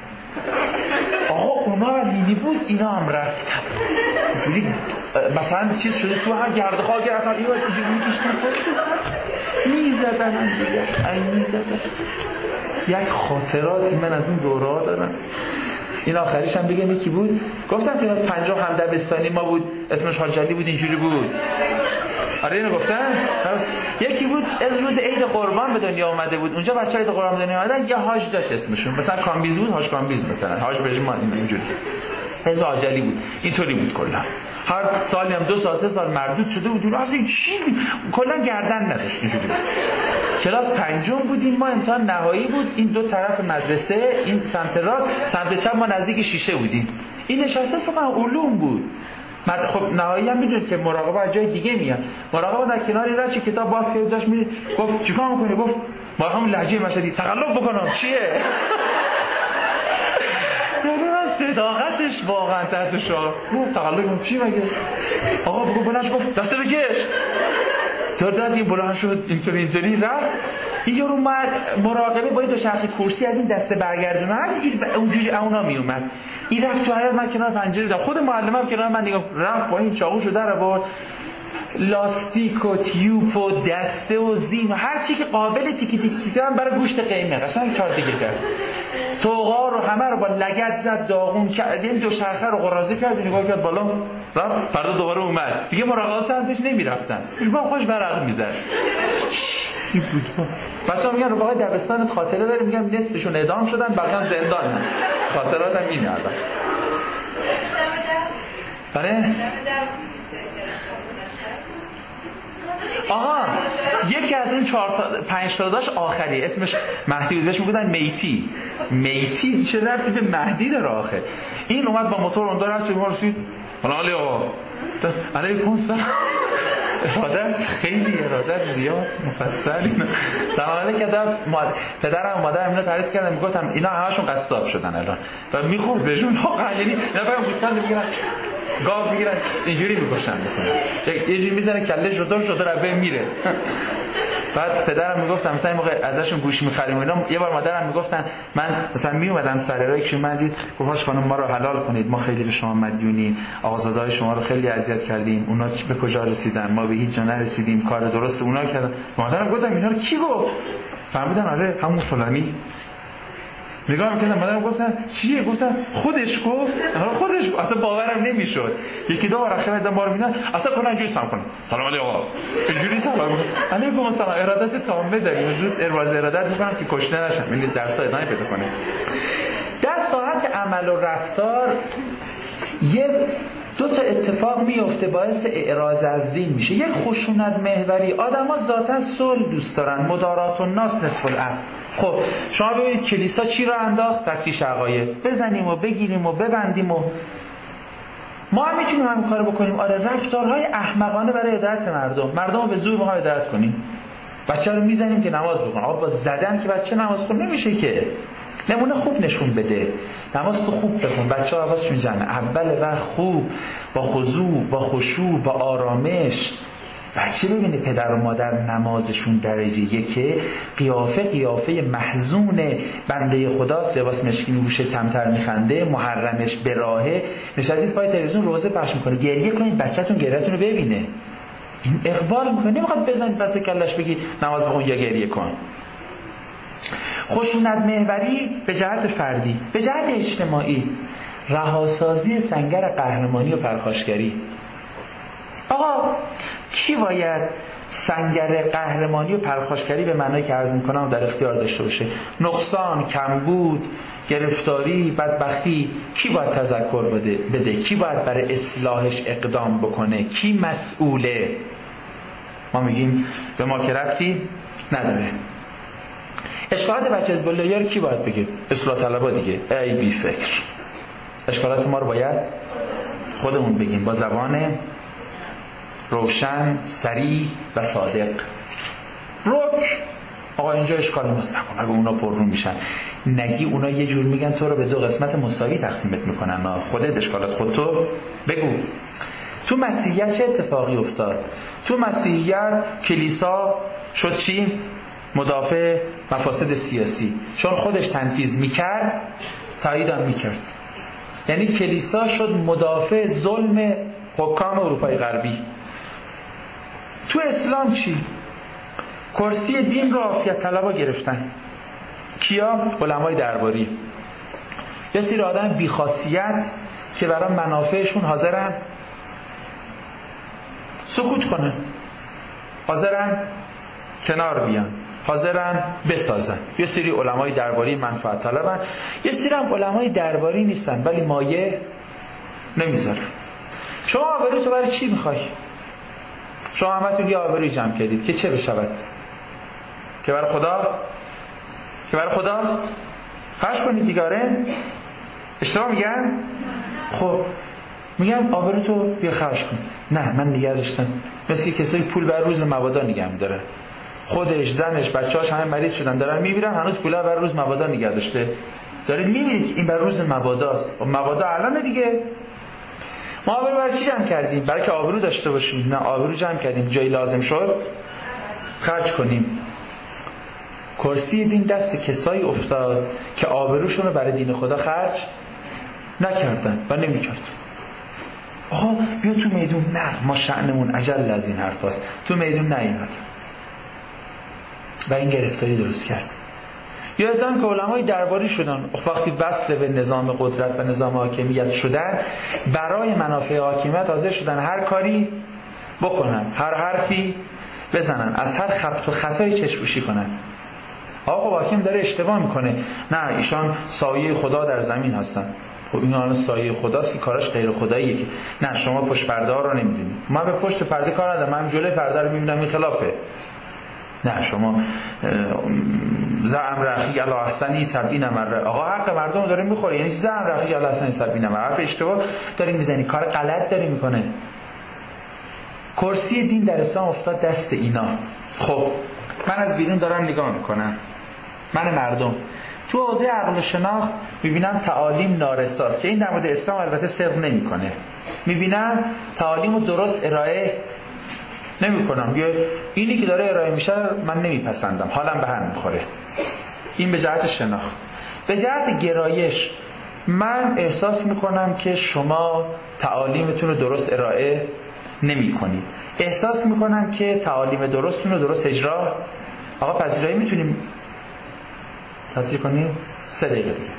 آقا اونا و مینیبوس اینا هم رفتن، اینجوری مثلا چیز شده تو هر گرد خاک رفتن، اینا اینجوری میکشتن میزدن هم دیگه، این میزدن. یک خاطراتی من از اون دوره‌ها دارم. این آخریش هم بگم یکی بود، گفتم که از پنجاه هم دبستانی ما بود، اسمش حاج علی بود، اینجوری بود. آره اینو گفتن. یکی بود از روز عید قربان به دنیا اومده بود، اونجا بچه‌های عید قربان به دنیا اومدن، یه حاج داشت اسمشون مثلا کامبیز بود، حاج کامبیز مثلا، حاج برژمان اینجوری. اسم حاج علی بود، اینطوری بود کلا. هر سالی هم دو سال سه سال مردود شده بود، اصلا این چیزی کلا گردن نداشت اینجوری بود. کلاس پنجم بودیم ما، امتحان نهایی بود، این دو طرف مدرسه، این سمت راست، سمت چپ ما نزدیک شیشه بودیم. این نشسته فقط علوم بود. خب نهایی هم میدونید که مراقبه از جای دیگه میاد. مراقبه در کناری راه چه کتاب باز کرد داشت میره، گفت چیکار میکنی؟ گفت ما همون لهجه مشهدی تقلب بکنم. چیه؟ یعنی من صداقتش واقعا تحت شعار. گفت تقلب چی مگه؟ آقا بگو بلنش، گفت دسته بکش. تا دست این بلند شد اینطوری اینطوری رفت. این یارو اومد مراقبه با دو چرخ کرسی از این دسته برگردونه هست، اینجوری اونجوری اونا می اومد. این رفت تو حیاط، من کنار پنجره دیدم، خود معلمم کنار من نگاه رفت با این چاقوشو در آورد. لاستیک و تیوب و دسته و زین و هر چی که قابل تیکی تیکی کردن برای گوشت قیمه قشنگ کار دیگه کرد. توغا رو همه رو با لگد زد، داغون کرد، این دو شرخه رو قراضه کرد، نگاه کرد بالا رفت، فردا دوباره اومد دیگه. مراقبه سمتش نمیرفتن، با خوش برق میزد. چی بود؟ بچه‌ها میگن رفقای دبستانت خاطره داری؟ میگم نصفشون اعدام شدن، بقیه هم زندانن. خاطراتم اینه الان. بله؟ آها، یکی از اون چهار تا پنج تا داش آخری اسمش مهدی بود، بهش میگفتن میتی. میتی چه ربطی به مهدی داره آخه؟ این اومد با موتور اون داره رفت ما رسید. حالا آقا علیکم سلام. ارادت خیلی ارادت زیاد مفصل. اینا سلام علیکم. پدرم و مادرم اینا تعریف کردن، میگفتم اینا همشون قصاب شدن الان و میخورد بهشون واقعا. یعنی اینا برام گوسفند میگیرن، گاو میگیرن، اینجوری میکشن مثلا، یه جوری میزنه کله جدا جدا رو به میره. بعد پدرم میگفتم مثلا این موقع ازشون گوش میخریم اینا. یه بار مادرم میگفتن من مثلا میومدم سر راه که من دید گفتاش خانم ما رو حلال کنید، ما خیلی به شما مدیونیم، آقازاده‌های شما رو خیلی اذیت کردیم، اونا به کجا رسیدن، ما به هیچ جا نرسیدیم، کار درست اونا کردن. مادرم گفتم اینا رو کی گفت؟ فهمیدن آره همون فلانی. نگاه میکردم مادرم گفتن چیه؟ گفتم خودش گفت. آره خودش گفت. اصلا باورم نمیشد. یکی دو بار آخر دیدم بار میدن اصلا کنن اینجوری سلام کنم، سلام علیکم آقا، اینجوری سلام علیکم السلام. ارادت تامه داریم، زود ارواز ارادت میکنم که کشته نشم، یعنی درس ادامه پیدا کنه. در ساعت عمل و رفتار یه دو تا اتفاق میفته باعث اعراض از دین میشه. یک خشونت محوری، آدما ذاتا صلح دوست دارن، مدارات الناس نصف الامر. خب شما ببینید کلیسا چی رو انداخت؟ تفتیش عقاید، بزنیم و بگیریم و ببندیم و ما هم میتونیم همین کارو بکنیم. آره رفتارهای احمقانه برای هدایت مردم، مردم رو به زور ما هدایت کنیم. بچه رو میزنیم که نماز بخونه. آقا با زدن که بچه نماز خونه نمیشه که. نمونه خوب نشون بده، نماز تو خوب بخون. بچه‌ها حواسشون جمعه، اول وقت خوب، با خضوع، با خشوع، با آرامش. بچه ببینه پدر و مادر نمازشون درجه یکه، قیافه قیافه محزون بنده خداست، لباس مشکی میپوشه، کمتر میخنده، محرمش به راهه، نشستید پای تلویزیون روزه پخش میکنه. گریه کنید بچه‌تون گریه‌تون رو ببینه. این اقبال میکنه، نمیخواد بزنید پس کلش بگی نماز بخون یا گریه کن. خشونت محوری به جهت فردی، به جهت اجتماعی، رهاسازی سنگر قهرمانی و پرخاشگری. آقا کی باید سنگر قهرمانی و پرخاشگری به معنی که عرض میکنم در اختیار داشته باشه؟ نقصان، کمبود، گرفتاری، بدبختی، کی باید تذکر بده؟ بده؟ کی باید برای اصلاحش اقدام بکنه؟ کی مسئوله؟ ما میگیم به ما که ربطی نداره. اشکالات بچه حزب الله رو کی باید بگه؟ اصلاح طلبا دیگه. ای بی فکر. اشکالات ما رو باید خودمون بگیم با زبان روشن، صریح و صادق. رک آقا اینجا اشکال نیست، نکن اگه اونا پر رو میشن نگی اونا یه جور میگن تو رو به دو قسمت مساوی تقسیمت میکنن. خودت اشکالات خودتو بگو. تو مسیحیت چه اتفاقی افتاد؟ تو مسیحیت کلیسا شد چی؟ مدافع مفاسد سیاسی. چون خودش تنفیذ میکرد تایید هم میکرد. یعنی کلیسا شد مدافع ظلم حکام اروپای غربی. تو اسلام چی؟ کرسی دین رو عافیت طلبا گرفتن. کیا؟ علمای درباری. یه سری آدم بیخاصیت که برای منافعشون حاضرن سکوت کنن، حاضرن کنار بیان، حاضرن بسازن. یه سری علمای درباری منفعت طلبن، یه سری هم علمای درباری نیستن ولی مایه نمیذارن. شما آبرو تو برای چی میخوای؟ شما همتون یه آبروی جمع کردید که چه بشود؟ که برای خدا؟ که برای خدا؟ خرج کنید دیگاره؟ اشتباه میگن؟ خب میگم آبرو تو بیا خرج کن. نه من نگه داشتم. مثل کسایی پول بر روز مبادا نگه می‌داره. خودش، زنش، بچه‌هاش همه مریض شدن دارن می‌میرن، هنوز پولا بر روز مبادا نگه داشته. دارید می‌بینید این بر روز مباداست. مبادا الان دیگه. ما آبرو برای چی جمع کردیم؟ برای که آبرو داشته باشیم. نه آبرو جمع کردیم جایی لازم شد خرج کنیم. کرسی دین دست کسایی افتاد که آبروشون رو برای دین خدا خرج نکردن و نمی‌کردن. آقا بیا تو میدون، نه ما شأنمون عجل از این حرف هست، تو میدون نیامد و این گرفتاری درست کرد. یادتان که علمای درباری شدن وقتی وصل به نظام قدرت و نظام حاکمیت شدن، برای منافع حاکمیت حاضر شدن هر کاری بکنن، هر حرفی بزنن، از هر خبط و خطایی چشم‌پوشی کنن. آقا حاکم داره اشتباه میکنه، نه ایشان سایه خدا در زمین هستن. خب این حالا سایه خداست که کارش غیر خداییه که نه شما پشت پرده ها رو نمیبینید. من به پشت پرده کار ندارم، من جلوی پرده رو میبینم این خلافه. نه شما زعم رخی علی احسنی سبعین مره، آقا حق مردم داره میخوره، یعنی زعم رخی علی احسنی سبعین مره، حرف اشتباه داری میزنی، کار غلط داری میکنه. کرسی دین در اسلام افتاد دست اینا. خب من از بیرون دارم نگاه میکنم، من مردم تو حوزه عقل و شناخت میبینم تعالیم نارساست که این در مورد اسلام البته صدق نمیکنه. میبینم تعالیم رو درست ارائه نمیکنم، یا اینی که داره ارائه میشه من نمیپسندم، حالم به هم میخوره. این به جهت شناخت. به جهت گرایش من احساس میکنم که شما تعالیمتون رو درست ارائه نمی کنید. احساس میکنم که تعالیم درستتون رو درست اجرا. آقا پذیرایی میتونیم تعطیل کنیم؟ سه دقیقه دیگه.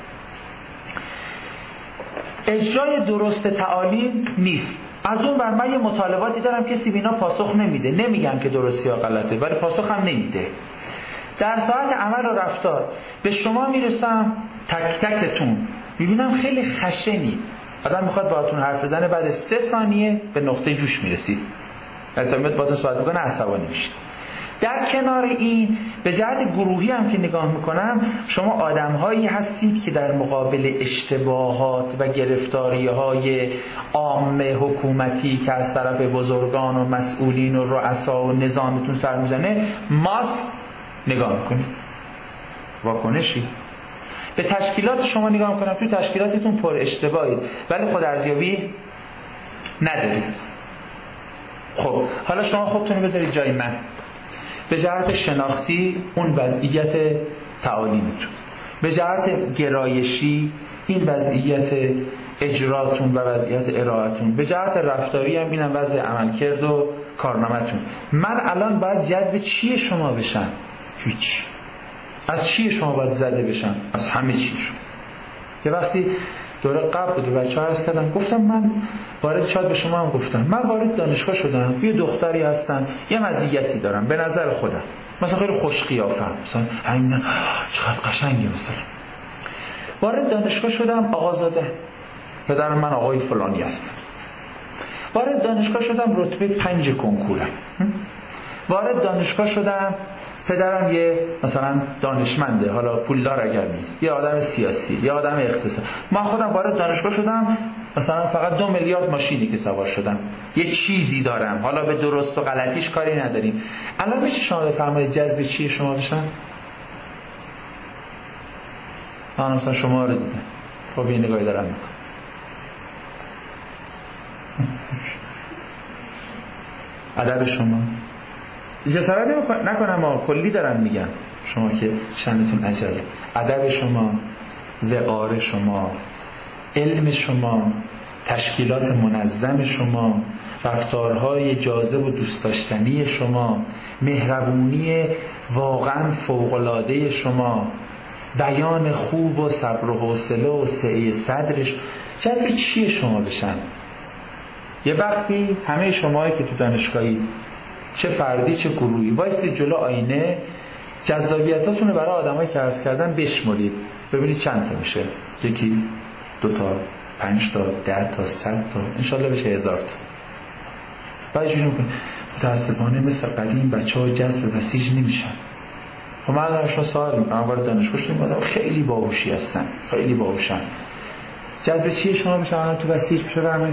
اجرای درست تعالیم نیست. از اون بر من یه مطالباتی دارم کسی بینا پاسخ نمیده. نمیگم که درستی یا غلطه، ولی پاسخ هم نمیده. در ساعت عمل و رفتار به شما میرسم، تک تکتون میبینم خیلی خشنی. آدم میخواد باهاتون حرف بزنه، بعد سه ثانیه به نقطه جوش میرسید. البته باهاتون صحبت بکنه عصبانی میشید. در کنار این به جهت گروهی هم که نگاه میکنم، شما آدم‌هایی هستید که در مقابل اشتباهات و گرفتاری‌های عام حکومتی که از طرف بزرگان و مسئولین و رؤسا و نظامتون سر میزنه ماست نگاه میکنید. واکنشی به تشکیلات شما نگاه میکنم، تو تشکیلاتتون پر اشتباهید ولی خود ارزیابی ندارید. خب حالا شما خودتون بذارید جای من. به جهت شناختی اون وضعیت تعالیمتون، به جهت گرایشی این وضعیت اجراتون و وضعیت ارائهتون، به جهت رفتاری هم اینم وضع عملکرد و کارنامه‌تون. من الان باید جذب چی شما بشم؟ هیچ. از چی شما باید زده بشم؟ از همه چی شما. یه وقتی دوره قبل بود بچه‌ها عرض کردن، گفتم من وارد شاید به شما هم گفتم، من وارد دانشگاه شدم، یه دختری هستم، یه مزیتی دارم به نظر خودم، مثلا خیلی خوش قیافم، مثلا همین چقدر قشنگه، مثلا وارد دانشگاه شدم، آقازاده، پدرم من آقای فلانی هستم. وارد دانشگاه شدم، رتبه پنج کنکورم. وارد دانشگاه شدم، پدرم یه مثلا دانشمنده، حالا پولدار اگر نیست، یه آدم سیاسی، یه آدم اقتصاد. من خودم وارد دانشگاه شدم، مثلا فقط دو میلیارد ماشینی که سوار شدم، یه چیزی دارم، حالا به درست و غلطیش کاری نداریم. الان میشه شما بفرمایید جذب چی شما بشن؟ من مثلا شما رو دیدم، خب یه نگاهی دارم میکنم. ادب شما جسارت نکنم، ما کلی دارم میگم، شما که شأنتون عجله. ادب شما، وقار شما، علم شما، تشکیلات منظم شما، رفتارهای جاذب و دوست داشتنی شما، مهربونی واقعا فوق‌العاده شما، بیان خوب و صبر و حوصله و سعه صدرش، جذب چیه شما بشن؟ یه وقتی همه شماهایی که تو دانشگاهی، چه فردی چه گروهی، وایسید جلو آینه، جذابیتاتون رو برای آدمایی که عرض کردن بشمرید، ببینید چند تا میشه. یکی، دو تا، پنج تا، ده تا، صد تا، انشالله بشه هزار تا. بعد جوری میکنید متاسفانه مثل قدیم بچه ها جذب بسیج نمیشن. خب من الان شما سوال میکنم، وارد دانشگاه شدیم، خیلی باهوشی هستن، خیلی باهوشن، جذب چیه شما میشن الان تو بسیج میشه؟ برمید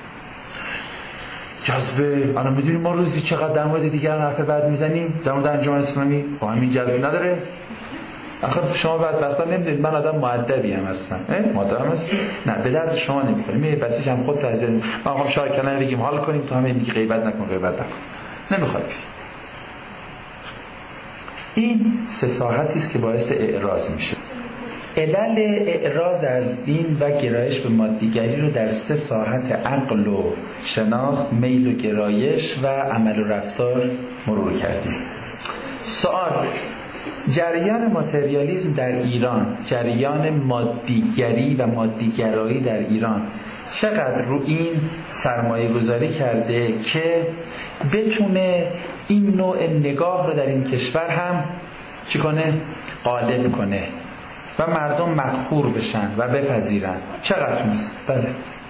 جذبه. الان میدونیم ما روزی چقدر در مورد دیگران حرف بد میزنیم در مورد انجمن اسلامی، خب همین جذبه نداره؟ آخه شما بدبختا نمیدونید من آدم مؤدبی هم هستم. مؤدب هم هستی؟ نه، به درد شما نمیخوره. می بسیج هم خودت از من میخوام شاید کلمه بگیم حال کنیم، تو همین میگی غیبت نکن غیبت نکن، نمیخواد. این سه ساعتی است که باعث اعراض میشه. علل اعراض از دین و گرایش به مادیگری رو در سه ساحت عقل و شناخت، میل و گرایش و عمل و رفتار مرور کردیم. سوال: جریان ماتریالیسم در ایران، جریان مادیگری و مادیگرایی در ایران چقدر رو این سرمایه گذاری کرده که بتونه این نوع نگاه رو در این کشور هم چی کنه؟ غالب کنه و مردم مقهور بشن و بپذیرن؟ چقدر نیست؟ بله.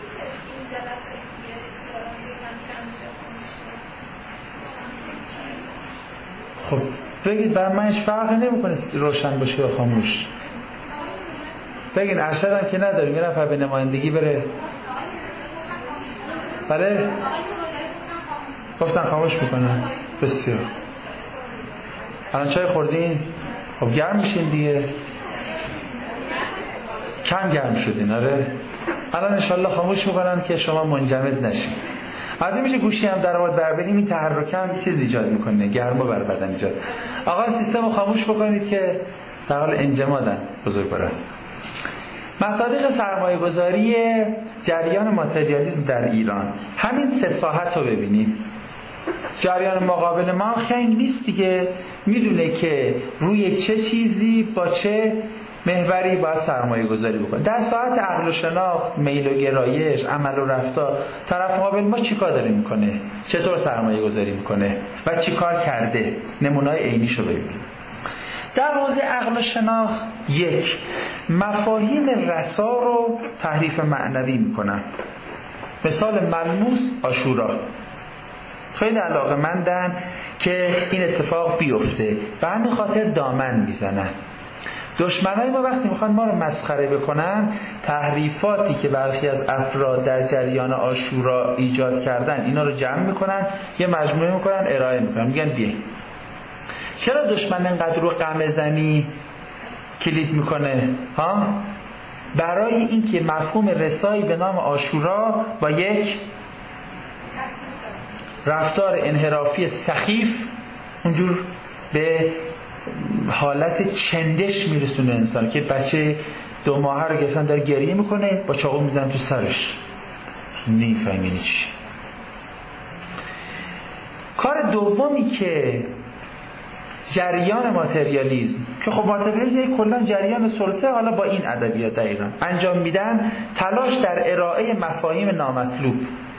خب بگید برای من هیچ فرقی نمیکنه روشن باشه یا خاموش. بگین ارشد هم که نداریم، یه نفر به نمایندگی بره. بله گفتن خاموش میکنن. بسیار. الان چای خوردین؟ خب گرم میشین دیگه. کم گرم شدین. آره الان انشالله خاموش میکنن که شما منجمد نشین. البته میشه گوشی هم در مورد بربریم، این تحرک هم چیز ایجاد میکنه، گرما بر بدن ایجاد. آقا سیستم رو خاموش بکنید که در حال انجمادن بزرگواران. مصادیق سرمایه گذاری جریان ماتریالیسم در ایران، همین سه ساحت رو ببینید. جریان مقابل ما خنگ نیست دیگه، میدونه که روی چه چیزی با چه محوری باید سرمایه گذاری بکنه. در ساعت عقل و شناخت، میل و گرایش، عمل و رفتار، طرف مقابل ما چی کار داره میکنه، چطور سرمایه گذاری میکنه و چی کار کرده. نمونه‌های عینیشو ببینیم. در حوزه عقل و شناخت، یک، مفاهیم رسا رو تحریف معنوی میکنن. مثال ملموس عاشورا. خیلی علاقه‌مندن که این اتفاق بیفته و همین خاطر دامن میزنن. دشمنای ما وقتی میخوان ما رو مسخره بکنن، تحریفاتی که برخی از افراد در جریان عاشورا ایجاد کردن اینا رو جمع میکنن، یه مجموعه میکنن، ارائه میکنن، میگن بیاین. چرا دشمن اینقدر رو قمه‌زنی کلید میکنه؟ ها؟ برای اینکه مفهوم رسایی به نام عاشورا با یک رفتار انحرافی سخیف اونجور به حالت چندش میرسونه انسان که بچه دو ماهه رو گرفتن داره گریه میکنه، با چاقو میزنن تو سرش، نمیفهمین چی. کار دومی که جریان ماتریالیسم، که خب ماتریالیسم کلا جریان سلطه، حالا با این ادبیات در ایران انجام میدن، تلاش در ارائه مفاهیم نامطلوب.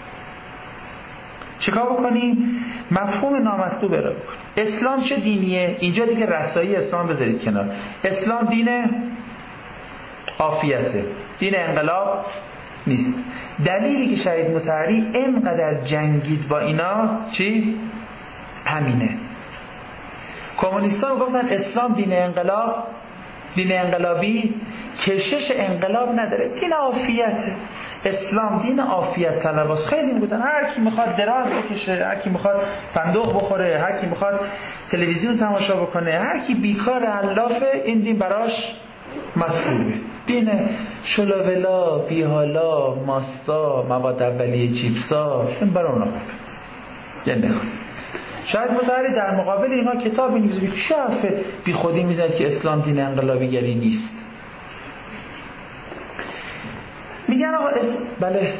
چیکار بکنیم؟ مفهوم نامطلوب ارائه بکنیم. اسلام چه دینیه؟ اینجا دیگه رسایی اسلام بذارید کنار. اسلام دین عافیته، دین انقلاب نیست. دلیلی که شهید مطهری اینقدر جنگید با اینا چی؟ همینه. کمونیست‌ها گفتن اسلام دین انقلاب، دین انقلابی، کشش انقلاب نداره، دین عافیته. اسلام دین عافیت طلب است. خیلی میگفتن هر کی میخواد دراز بکشه، هر کی میخواد فندق بخوره، هر کی میخواد تلویزیون تماشا بکنه، هر کی بیکار علافه، این دین براش مطلوبه. دین شلوولا، بیحالا، ماستا، مواد اولیه چیپسا، این برای اونا خوبه. یعنی شاید مطهری در مقابل اینا کتاب می‌نویسه که چه حرف بی خودی میزنه که اسلام دین انقلابیگری نیست. میگن آقا اس... بله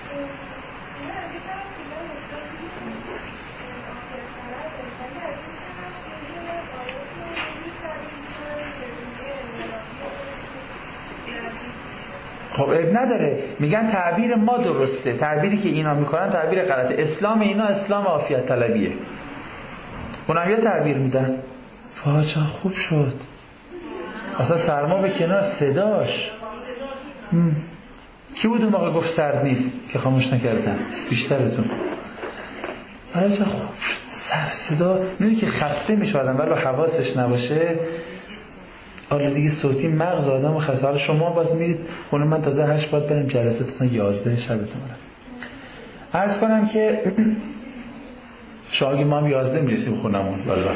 خب اب نداره، میگن تعبیر ما درسته، تعبیری که اینا میکنن تعبیر غلطه. اسلام اینا اسلام عافیت طلبیه، اونم یه تعبیر میدن. فاجعه خوب شد اصلا سرما به کنار صداش. هم. کی بود اون موقع گفت سرد نیست که خاموش نکردن؟ بیشترتون. فاجعه خوب شد سر صدا. میدونی که خسته میشه آدم ولی حواسش نباشه، آلودگی صوتی مغز آدمو خسته. حالا شما باز میرید خونه، من تازه هشت باید برم جلسه، تا یازده شبتون برم. عرض کنم که شاگی ما هم یازده میرسیم خونمون والا.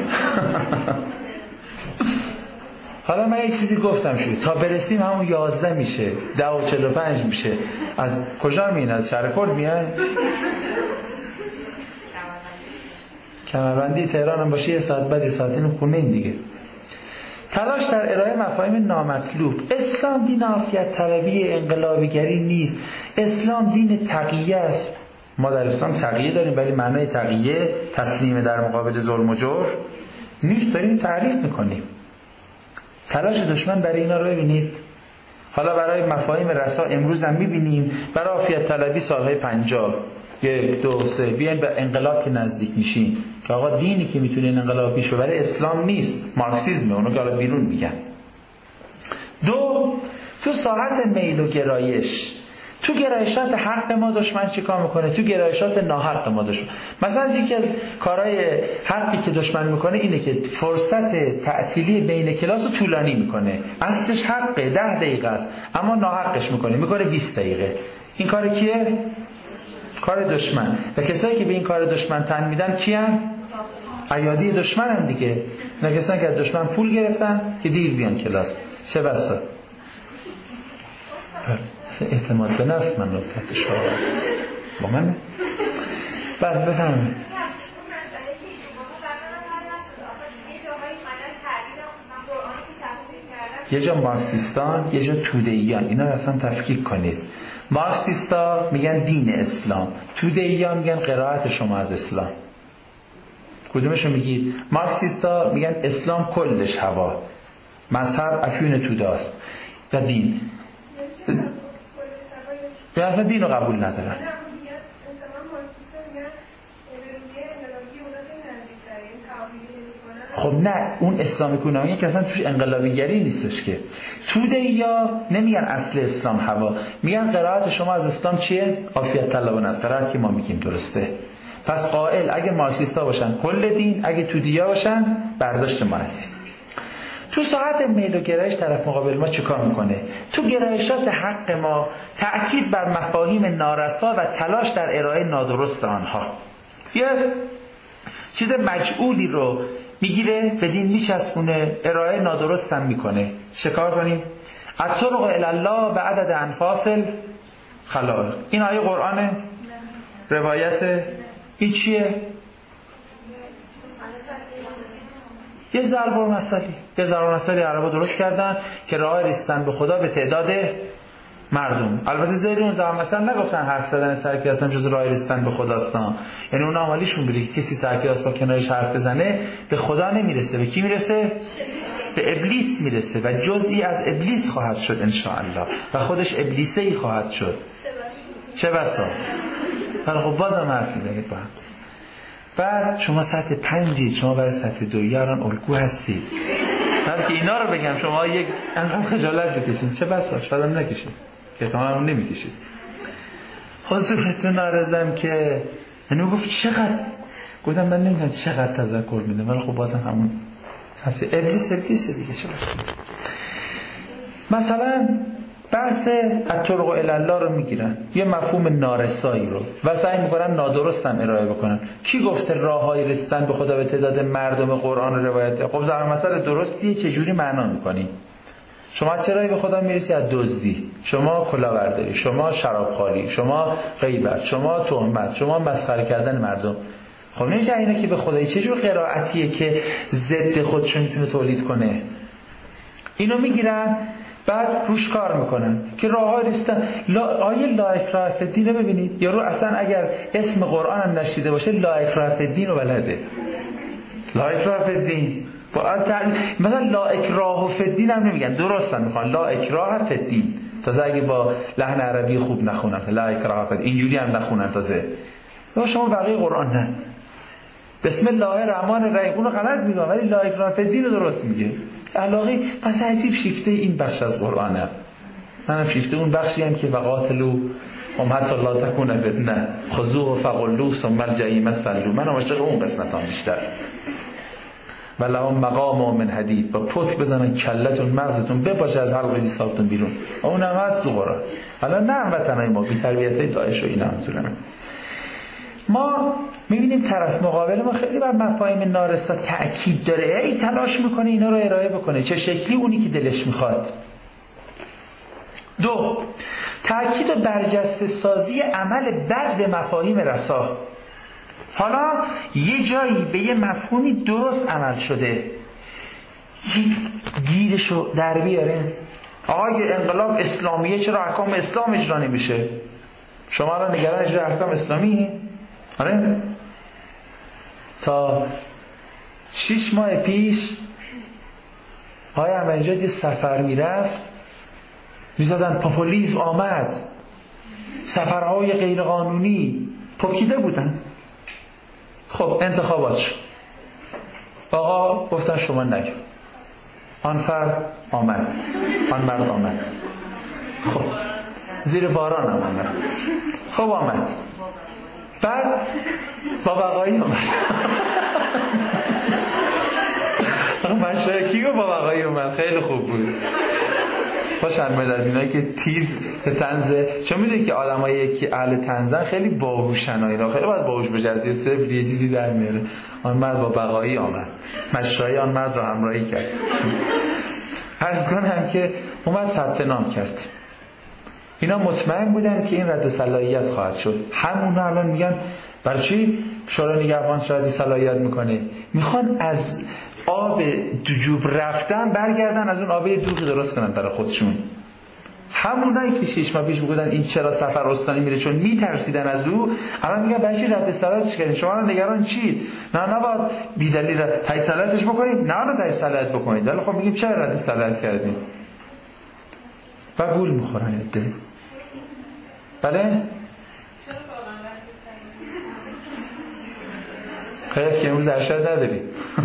حالا من یه چیزی گفتم شد تا برسیم همون یازده میشه، ده و چل و پنج میشه. از کجا میین؟ از شهر کرد میای؟ کمربندی تهران هم باشه یه ساعت بعد یه ساعت اینو خونه این دیگه. تلاش در ارائه مفاهیم نامطلوب. اسلام دین عافیت طلبی انقلابیگری نیست. اسلام دین تقیه است. ما در اسلام تقیه داریم، ولی معنای تقیه تسلیم در مقابل ظلم و جور نیست. داریم تعریف میکنیم. تلاش دشمن برای اینا رو ببینید. حالا برای مفاهیم رسا امروز هم میبینیم، برای عافیت طلبی سالهای پنجاه، یک دو سه بیاین به انقلاب که نزدیک میشین که آقا دینی که میتونه انقلاب پیش ببره اسلام نیست، مارکسیسمه. اونو که حالا بیرون میگن. دو، تو ساحت میل و گرایش، تو گرایشات حق ما دشمن چیکار میکنه؟ تو گرایشات ناحق ما دشمن. مثلا یکی از کارهای حقی که دشمن میکنه اینه که فرصت تعطیلی بین کلاس رو طولانی میکنه. اصلش حقه، ده دقیقه است، اما ناحقش میکنه میکنه بیست دقیقه. این کار کیه؟ کار دشمن. و کسایی که به این کار دشمن تن میدن کیان؟ ایادی دشمن هم دیگه. نه کسایی که از دشمن پول گرفتن که دیر بیان کلاس. چه بسا اعتماد به نفس من رو فتح شاید با منه. بعد بفهمید یه جا مارکسیستان، یه جا توده‌ایان. اینا رو اصلا تفکیک کنید. مارکسیستا میگن دین اسلام، توده‌ایان میگن قرائت شما از اسلام. کدومشو میگید؟ مارکسیستا میگن اسلام کلش هوا، مذهب افیون توده است و دین یا اصلا دین رو قبول ندارن. خب نه، اون اسلامی کنه که اصلا توش انقلابیگری نیستش که. توده یا نمیگن اصل اسلام هوا، میگن قرائت شما از اسلام چیه؟ عافیت طلبانه است. قرائت که ما میگیم درسته. پس قائل اگه مارکسیستا باشن کل دین، اگه تودیا باشن برداشت ما هستیم. تو ساعت میل و گرایش طرف مقابل ما چیکار میکنه؟ تو گرایشات حق ما تأکید بر مفاهیم نارسا و تلاش در ارائه نادرست آنها. یه چیز مجعولی رو میگیره به دین میچسبونه، ارائه نادرست هم میکنه. چیکار کنیم؟ الطرق الی الله به عدد انفاصل خلائق. این آیه قرآنه؟ روایت؟ این چیه؟ یه ضرب المثلی یه ضرب المثلی عربا درست کردن که راه رسیدن به خدا به تعداد مردم. البته زیر اون ضرب المثل نگفتن حرف زدن سرکلاس هم جز راه رسیدن به خداست. یعنی اون عملیشون بوده که کسی سرکلاس با کنارش حرف بزنه به خدا نمیرسه. به کی میرسه؟ به ابلیس میرسه و جزئی از ابلیس خواهد شد ان شاء الله و خودش ابلیسی خواهد شد. چه بسا. ولی خب بازم حرف میزنید با هم. بعد شما سطح پنجید، شما برای سطح دو یاران الگو هستید. بعد که اینا رو بگم شما یک انقدر خجالت بکشید. چه بسا شاید هم نکشید که احتمالا هم نمیکشید. حضورتون آرزم که منو گفت چقدر، گفتم من نمیدونم چقدر تذکر میدم، ولی خب بازم همون هستی. ابلیس ابلیس دیگه. چه بسا. مثلا بحث الطرق الی الله رو میگیرن، یه مفهوم نارسایی رو و سعی میکنن نادرست هم ارائه بکنن. کی گفته راههای رسیدن به خدا به تعداد مردم قرآن و روایت؟ خب ضرب المثل درستیه، چجوری معنا میکنی؟ شما چه راهی به خدا میرسی؟ از دزدی، شما کلاهبرداری، شما شرابخواری، شما غیبت، شما تهمت، شما مسخره کردن مردم. خب نمیشه اینا که به خدای چجور قرائتیه که ضد خودش میتونه تولید کنه؟ اینو میگیرن بعد روش کار میکنن که راه رسیدن. لا آیه لا اکراه فی الدین رو ببینید. یارو اصلا اگر اسم قرآن هم نشیده باشه لا اکراه فی الدین رو بلده. لا اکراه فی الدین مثلا لا اکراه فی الدین هم نمیگن، درستن میخوان لا اکراه فی الدین. تازه اگه با لحن عربی خوب نخونن لا اکراه فی الدین اینجوری هم نخونن تازه. و شما بقیه قرآن نه، بسم الله الرحمن الرحیم اونو غلط میگه ولی لا اکراه فی الدین رو درست میگه. علاقه پس عجیب شیفته این بخش از قرآنه. منم شیفته اون بخشی هم که وقاتلو هم حتی لا تکونه فتنه خذوه فغلوه ثم الجحیم صلوه. من عاشق اون قسمتام بیشتر. ولهم مقام من حدید، با پتک بزنن کلتون مغزتون بپاشه از حلقه دیسابتون بیرون. اونم هست تو قرآن. حالا نه هموطنای ما بی تربیتای داعش و اینا همزولن. ما میبینیم طرف مقابل ما خیلی بر مفاهیم نارسا تأکید داره، ای تلاش میکنه اینا رو ارائه بکنه چه شکلی اونی که دلش میخواد. دو، تأکید و برجسته سازی عمل بد به مفاهیم رسا. حالا یه جایی به یه مفهومی درست عمل شده، گیرشو در بیارین. آقای انقلاب اسلامیه چرا احکام اسلام اجرا نمیشه؟ شما الان نگران اجرا احکام اسلامی؟ آره؟ تا شش ماه پیش آقای احمدی‌نژاد یه سفر میرفت میزدن پاپولیسم آمد، سفرهای غیرقانونی پکیده بودن. خب انتخابات شد، آقا گفتن شما نگو، آن فرد آمد، آن مرد آمد. خب زیر باران هم آمد. خب آمد، بعد با بقایی آمد. من شاید کی گفت با بقایی آمد؟ خیلی خوب بود. خوشم میاد از اینایی که تیز به طنزه، چون میدونی که آدمایی که اهل طنزن خیلی باهوشن، اینا خیلی باید باهوش بشه، از یه صفر یه چیزی در میاره. آن مرد با بقایی آمد، مشرای آن مرد رو همراهی کرد. عرض کنم که اومد ثبت نام کرد. اینا مطمئن بودن که این رد صلاحیت خواهد شد. همونا الان میگن برای چی شورای نگهبان رد صلاحیت میکنه؟ میخوان از آب جوب رفتن برگردن، از اون آب دوغی درست کنن برای خودشون. همونایی که شش ماه پیش میگفتن این چرا سفر استانی میره چون میترسیدن از او، الان میگن برای چی رد صلاحیتش کردین؟ شما نگران چی؟ نه نباید بی دلیل تایید صلاحیتش بکنید، نه نه تایید صلاحیت بکنید. ولی خب میگیم چرا رد صلاحیت کردین؟ و گول میخورن عده. بله؟ خیلی که امروز ارشد نداری.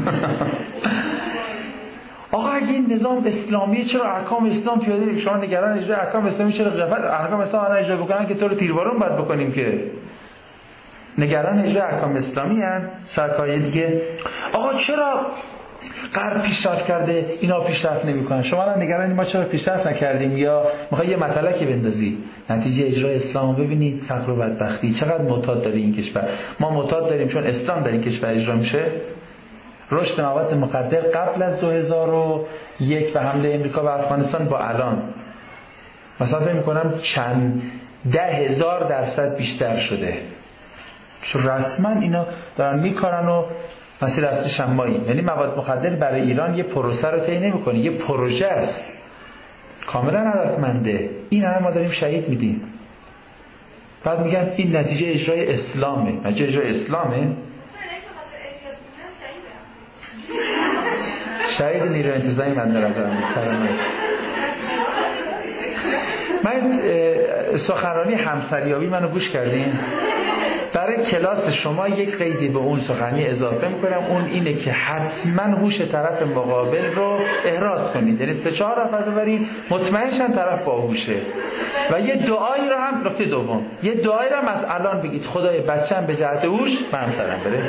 آقا اگه این نظام اسلامیه چرا احکام اسلام پیاده؟ شما نگران اجرای احکام اسلامی چرا غفلت احکام اسلام الان اجرا بکنن که تو رو تیربارون باید بکنیم که؟ نگران اجرای احکام اسلامی ان. شرکای دیگه آقا چرا غرب پیشرفت کرده اینا پیشرفت نمیکنن؟ شما الان نگران ما چرا پیشرفت نکردیم؟ یا میخوای یه مطلقی بندازی نتیجه اجرای اسلام؟ ببینید فقر و بدبختی چقدر معتاد داره این کشور. ما معتاد داریم چون اسلام در این کشور اجرا میشه. رشد مواد مخدر قبل از دو هزار و یک و حمله امریکا به افغانستان با الان مثلا فکر می‌کنم چند ده هزار درصد بیشتر شده. چون رسما اینا دارن میکارن و مسیر اصلیش هم ماییم. یعنی مواد مخدر برای ایران یه پروسه رو طی نمی‌کنه، یه پروژه است کاملا هدفمنده. این همه ما داریم شهید میدیم، بعد میگن این نتیجه اجرای اسلامه. نتیجه اجرای اسلامه؟ شهید نیروی انتظامی من نظر میاد. سلام. من سخنرانی همسریابی منو گوش کردین؟ برای کلاس شما یک قیدی به اون سخنرانی اضافه میکنم، اون اینه که حتما هوش طرف مقابل رو احراز کنید. یعنی سه چهار نفر ببرید مطمئنشن طرف باهوشه. و یه دعایی رو هم، نکته دوم، یه دعایی رو هم از الان بگید: خدای بچه‌م به جهت هوش به همسرم بده.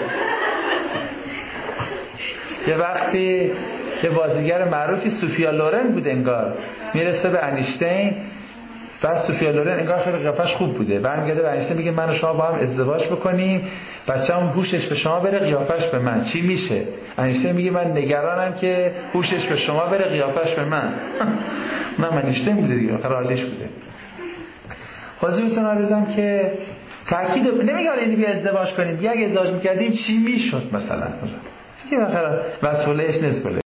یه وقتی یه بازیگر معروفی سوفیا لورن بود انگار میرسه به انیشتین، بعد سوفیا لورن انگار خیلی قیافش خوب بوده، برمیگرده به انیشتین میگه من و شما با هم ازدواج بکنیم، بچه‌م هوشش به شما بره قیافش به من، چی میشه؟ انیشتین میگه من نگرانم که هوشش به شما بره قیافش به من. نه انیشتین بوده دیگه، خرالیش بوده. حضورتون عرضم که تاکید نمیگه یعنی بیا ازدواج کنیم، اگه ازدواج میکردیم چی میشد مثلا؟ دیگه بخره وصفولهش نیست.